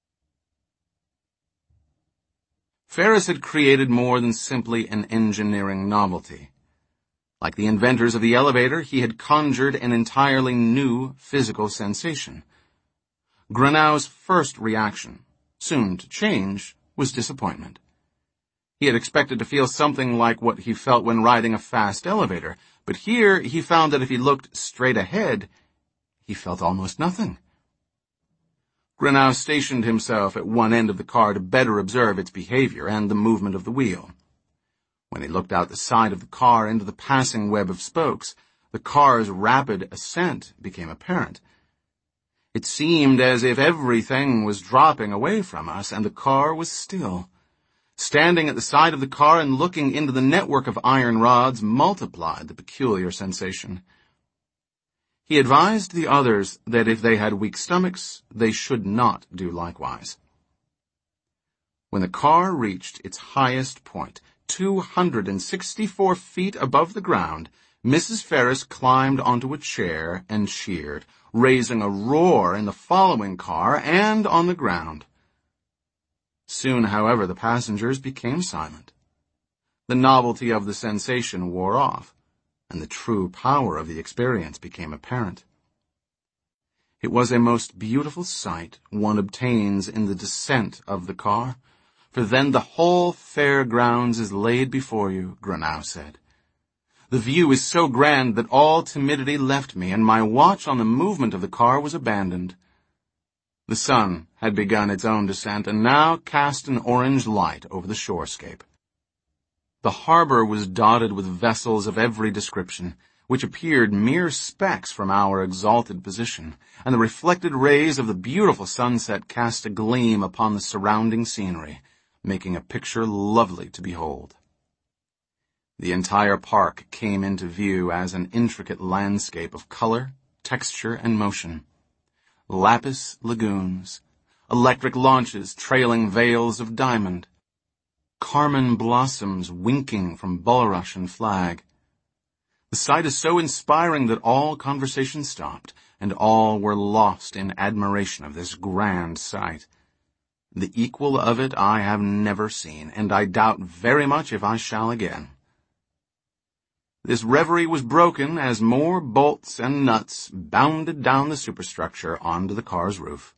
Speaker 1: Ferris had created more than simply an engineering novelty. Like the inventors of the elevator, he had conjured an entirely new physical sensation. Grenoux's first reaction, soon to change, was disappointment. He had expected to feel something like what he felt when riding a fast elevator, but here he found that if he looked straight ahead, he felt almost nothing. Grenou stationed himself at one end of the car to better observe its behavior and the movement of the wheel. When he looked out the side of the car into the passing web of spokes, the car's rapid ascent became apparent. It seemed as if everything was dropping away from us, and the car was still. Standing at the side of the car and looking into the network of iron rods multiplied the peculiar sensation. He advised the others that if they had weak stomachs, they should not do likewise. When the car reached its highest point, two hundred sixty-four feet above the ground, Missus Ferris climbed onto a chair and cheered, raising a roar in the following car and on the ground. Soon, however, the passengers became silent. The novelty of the sensation wore off, and the true power of the experience became apparent. It was a most beautiful sight one obtains in the descent of the car, for then the whole fair grounds is laid before you, Greenough said. The view is so grand that all timidity left me, and my watch on the movement of the car was abandoned. The sun had begun its own descent, and now cast an orange light over the shorescape. The harbor was dotted with vessels of every description, which appeared mere specks from our exalted position, and the reflected rays of the beautiful sunset cast a gleam upon the surrounding scenery, making a picture lovely to behold. The entire park came into view as an intricate landscape of color, texture, and motion. Lapis lagoons, electric launches trailing veils of diamond, carmine blossoms winking from bulrush and flag. The sight is so inspiring that all conversation stopped, and all were lost in admiration of this grand sight. The equal of it I have never seen, and I doubt very much if I shall again. This reverie was broken as more bolts and nuts bounded down the superstructure onto the car's roof.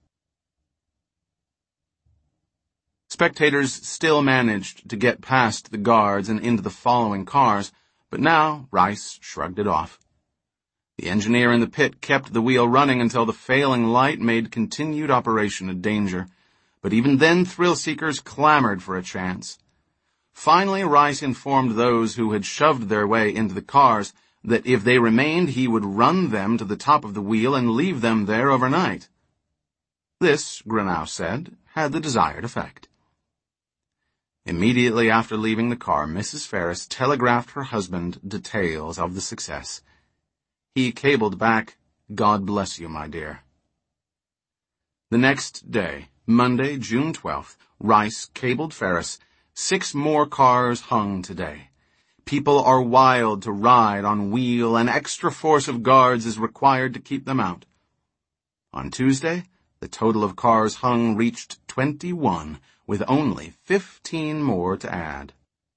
Speaker 1: Spectators still managed to get past the guards and into the following cars, but now Rice shrugged it off. The engineer in the pit kept the wheel running until the failing light made continued operation a danger, but even then thrill-seekers clamored for a chance. Finally, Rice informed those who had shoved their way into the cars that if they remained, he would run them to the top of the wheel and leave them there overnight. This, Greenough said, had the desired effect. Immediately after leaving the car, Missus Ferris telegraphed her husband details of the success. He cabled back, "God bless you, my dear." The next day, Monday, June twelfth, Rice cabled Ferris, "Six more cars hung today. People are wild to ride on wheel, and extra force of guards is required to keep them out." On Tuesday, the total of cars hung reached twenty-one, with only fifteen more to add.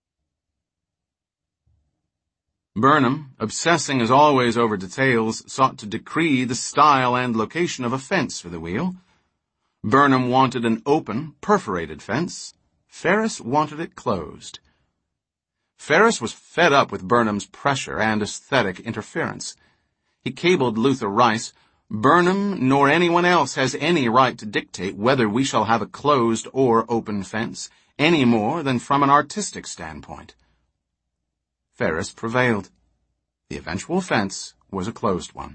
Speaker 1: Burnham, obsessing as always over details, sought to decree the style and location of a fence for the wheel. Burnham wanted an open, perforated fence. Ferris wanted it closed. Ferris was fed up with Burnham's pressure and aesthetic interference. He cabled Luther Rice, "Burnham nor anyone else has any right to dictate whether we shall have a closed or open fence, any more than from an artistic standpoint." Ferris prevailed. The eventual fence was a closed one.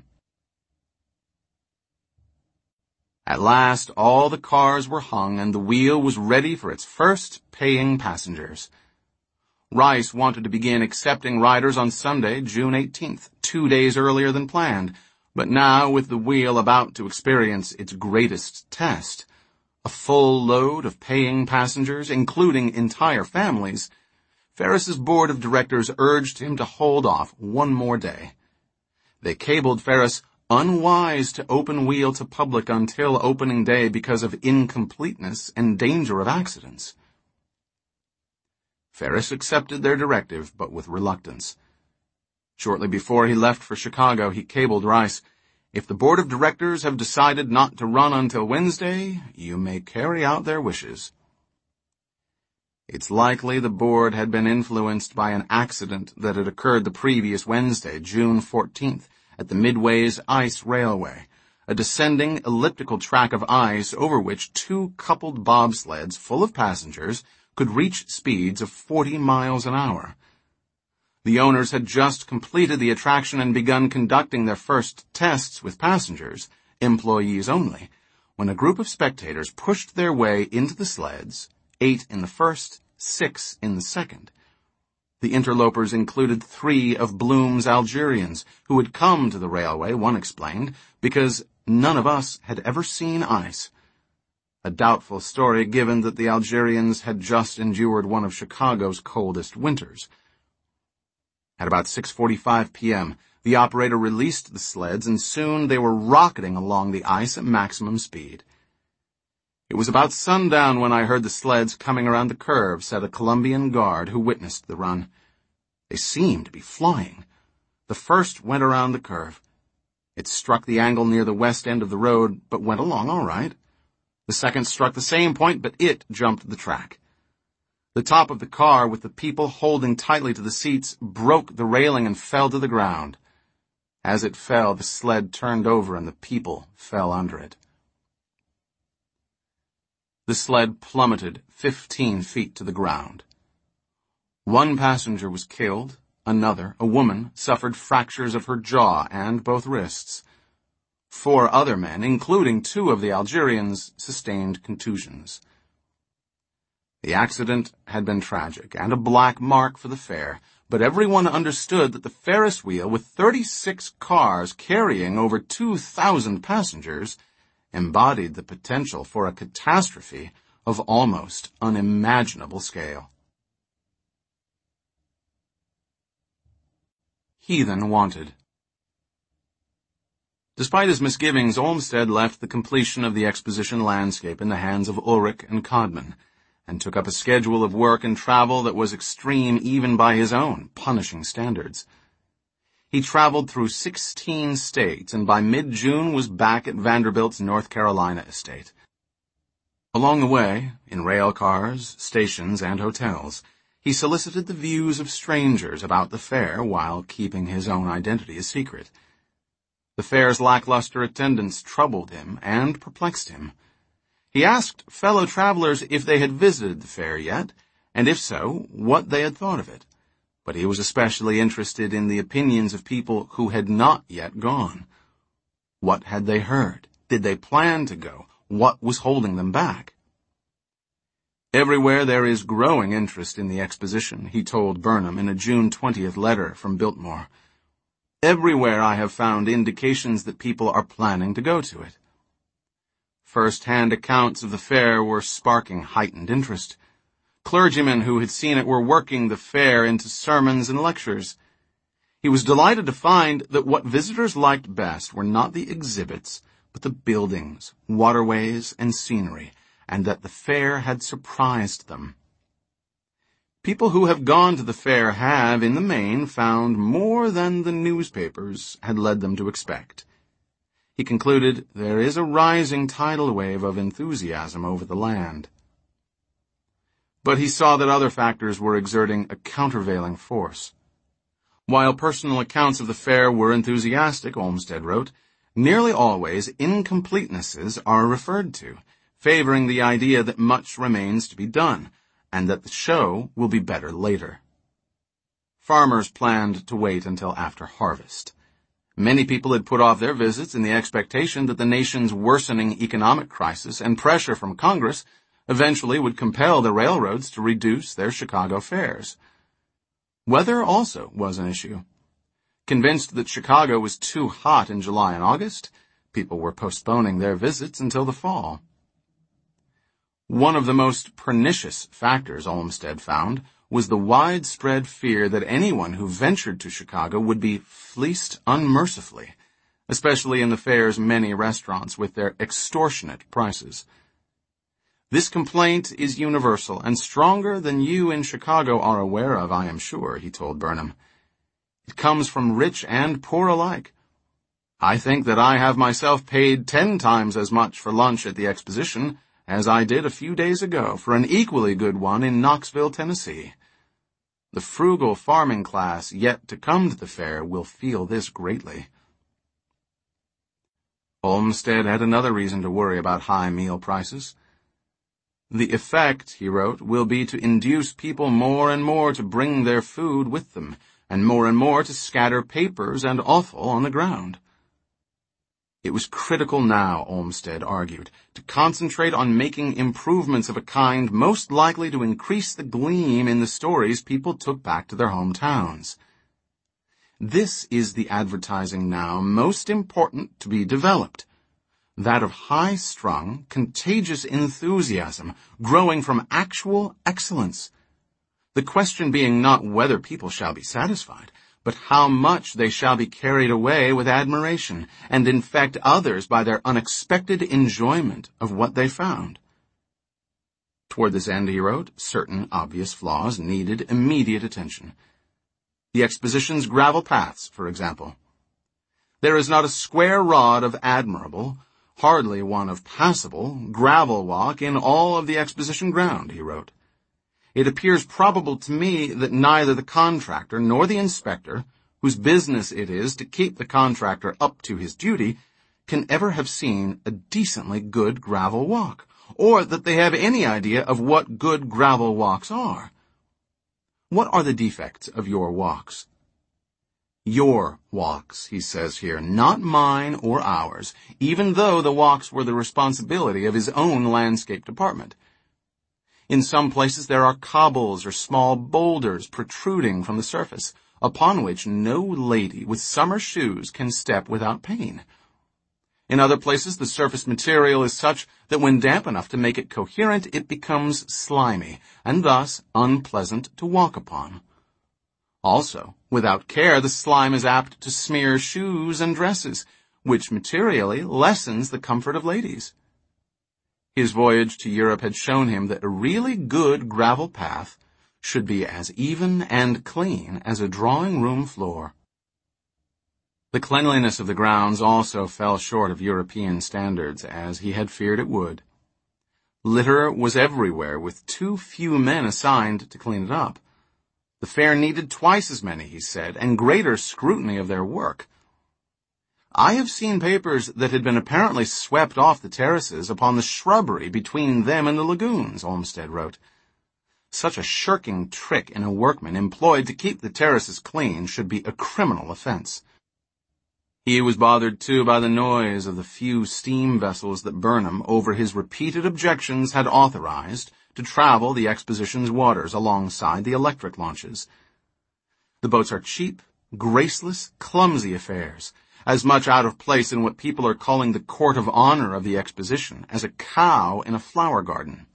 Speaker 1: At last, all the cars were hung, and the wheel was ready for its first paying passengers. Rice wanted to begin accepting riders on Sunday, June eighteenth, two days earlier than planned, but now, with the wheel about to experience its greatest test, a full load of paying passengers, including entire families, Ferris's board of directors urged him to hold off one more day. They cabled Ferris unwise to open wheel to public until opening day because of incompleteness and danger of accidents. Ferris accepted their directive, but with reluctance. Shortly before he left for Chicago, he cabled Rice, "If the board of directors have decided not to run until Wednesday, you may carry out their wishes." It's likely the board had been influenced by an accident that had occurred the previous Wednesday, June fourteenth, at the Midway's Ice Railway, a descending elliptical track of ice over which two coupled bobsleds full of passengers could reach speeds of forty miles an hour. The owners had just completed the attraction and begun conducting their first tests with passengers, employees only, when a group of spectators pushed their way into the sleds, eight in the first, six in the second. The interlopers included three of Bloom's Algerians, who had come to the railway, one explained, because none of us had ever seen ice. A doubtful story, given that the Algerians had just endured one of Chicago's coldest winters. At about six forty-five p.m., the operator released the sleds, and soon they were rocketing along the ice at maximum speed. It was about sundown when I heard the sleds coming around the curve, said a Colombian guard who witnessed the run. They seemed to be flying. The first went around the curve. It struck the angle near the west end of the road, but went along all right. The second struck the same point, but it jumped the track. The top of the car, with the people holding tightly to the seats, broke the railing and fell to the ground. As it fell, the sled turned over and the people fell under it. The sled plummeted fifteen feet to the ground. One passenger was killed. Another, a woman, suffered fractures of her jaw and both wrists. Four other men, including two of the Algerians, sustained contusions. The accident had been tragic and a black mark for the fair, but everyone understood that the Ferris wheel, with thirty-six cars carrying over two thousand passengers, embodied the potential for a catastrophe of almost unimaginable scale. Heathen Wanted. Despite his misgivings, Olmsted left the completion of the exposition landscape in the hands of Ulrich and Codman, and took up a schedule of work and travel that was extreme even by his own punishing standards. He traveled through sixteen states, and by mid-June was back at Vanderbilt's North Carolina estate. Along the way, in rail cars, stations, and hotels, he solicited the views of strangers about the fair while keeping his own identity a secret. The fair's lackluster attendance troubled him and perplexed him. He asked fellow travelers if they had visited the fair yet, and if so, what they had thought of it. But he was especially interested in the opinions of people who had not yet gone. What had they heard? Did they plan to go? What was holding them back? Everywhere there is growing interest in the exposition, he told Burnham in a June twentieth letter from Biltmore. Everywhere I have found indications that people are planning to go to it. First-hand accounts of the fair were sparking heightened interest. Clergymen who had seen it were working the fair into sermons and lectures. He was delighted to find that what visitors liked best were not the exhibits, but the buildings, waterways, and scenery, and that the fair had surprised them. People who have gone to the fair have, in the main, found more than the newspapers had led them to expect. He concluded, there is a rising tidal wave of enthusiasm over the land. But he saw that other factors were exerting a countervailing force. While personal accounts of the fair were enthusiastic, Olmsted wrote, nearly always incompletenesses are referred to, favoring the idea that much remains to be done, and that the show will be better later. Farmers planned to wait until after harvest. Many people had put off their visits in the expectation that the nation's worsening economic crisis and pressure from Congress eventually would compel the railroads to reduce their Chicago fares. Weather also was an issue. Convinced that Chicago was too hot in July and August, people were postponing their visits until the fall. One of the most pernicious factors, Olmsted found, was the widespread fear that anyone who ventured to Chicago would be fleeced unmercifully, especially in the fair's many restaurants with their extortionate prices. This complaint is universal and stronger than you in Chicago are aware of, I am sure, he told Burnham. It comes from rich and poor alike. I think that I have myself paid ten times as much for lunch at the exposition as I did a few days ago for an equally good one in Knoxville, Tennessee. The frugal farming class yet to come to the fair will feel this greatly. Olmsted had another reason to worry about high meal prices. The effect, he wrote, will be to induce people more and more to bring their food with them, and more and more to scatter papers and offal on the ground. It was critical now, Olmsted argued, to concentrate on making improvements of a kind most likely to increase the gleam in the stories people took back to their hometowns. This is the advertising now most important to be developed, that of high-strung, contagious enthusiasm growing from actual excellence. The question being not whether people shall be satisfied, but how much they shall be carried away with admiration and infect others by their unexpected enjoyment of what they found. Toward this end, he wrote, certain obvious flaws needed immediate attention. The exposition's gravel paths, for example. There is not a square rod of admirable, hardly one of passable, gravel walk in all of the exposition ground, he wrote. It appears probable to me that neither the contractor nor the inspector, whose business it is to keep the contractor up to his duty, can ever have seen a decently good gravel walk, or that they have any idea of what good gravel walks are. What are the defects of your walks? Your walks, he says here, not mine or ours, even though the walks were the responsibility of his own landscape department. In some places there are cobbles or small boulders protruding from the surface, upon which no lady with summer shoes can step without pain. In other places the surface material is such that when damp enough to make it coherent, it becomes slimy, and thus unpleasant to walk upon. Also, without care, the slime is apt to smear shoes and dresses, which materially lessens the comfort of ladies. His voyage to Europe had shown him that a really good gravel path should be as even and clean as a drawing-room floor. The cleanliness of the grounds also fell short of European standards, as he had feared it would. Litter was everywhere, with too few men assigned to clean it up. The fair needed twice as many, he said, and greater scrutiny of their work. I have seen papers that had been apparently swept off the terraces upon the shrubbery between them and the lagoons, Olmsted wrote. Such a shirking trick in a workman employed to keep the terraces clean should be a criminal offense. He was bothered, too, by the noise of the few steam vessels that Burnham, over his repeated objections, had authorized to travel the exposition's waters alongside the electric launches. The boats are cheap, graceless, clumsy affairs, as much out of place in what people are calling the court of honor of the exposition as a cow in a flower garden.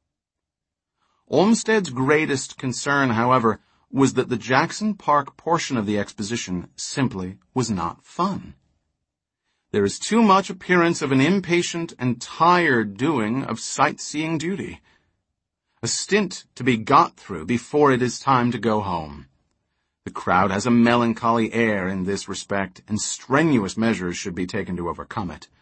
Speaker 1: Olmsted's greatest concern, however, was that the Jackson Park portion of the exposition simply was not fun. There is too much appearance of an impatient and tired doing of sightseeing duty, a stint to be got through before it is time to go home. The crowd has a melancholy air in this respect, and strenuous measures should be taken to overcome it.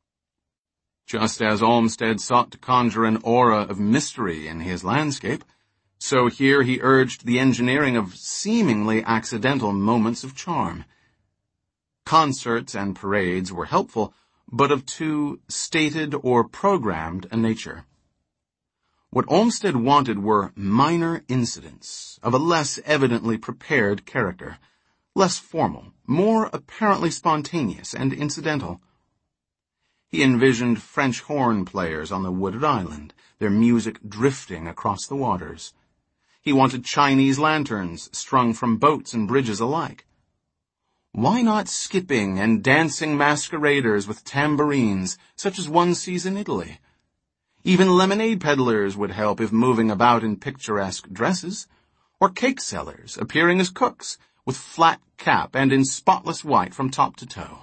Speaker 1: Just as Olmsted sought to conjure an aura of mystery in his landscape, so here he urged the engineering of seemingly accidental moments of charm. Concerts and parades were helpful, but of too stated or programmed a nature. What Olmsted wanted were minor incidents of a less evidently prepared character, less formal, more apparently spontaneous and incidental. He envisioned French horn players on the wooded island, their music drifting across the waters. He wanted Chinese lanterns strung from boats and bridges alike. Why not skipping and dancing masqueraders with tambourines, such as one sees in Italy? Even lemonade peddlers would help if moving about in picturesque dresses, or cake sellers appearing as cooks, with flat cap and in spotless white from top to toe.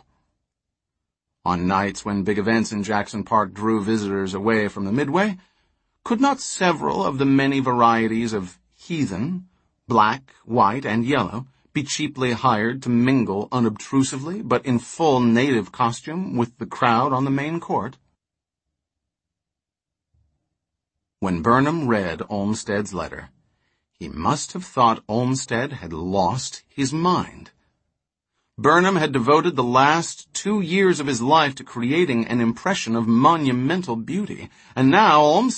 Speaker 1: On nights when big events in Jackson Park drew visitors away from the Midway, could not several of the many varieties of heathen, black, white, and yellow, be cheaply hired to mingle unobtrusively but in full native costume with the crowd on the main court? When Burnham read Olmsted's letter, he must have thought Olmsted had lost his mind. Burnham had devoted the last two years of his life to creating an impression of monumental beauty, and now Olmsted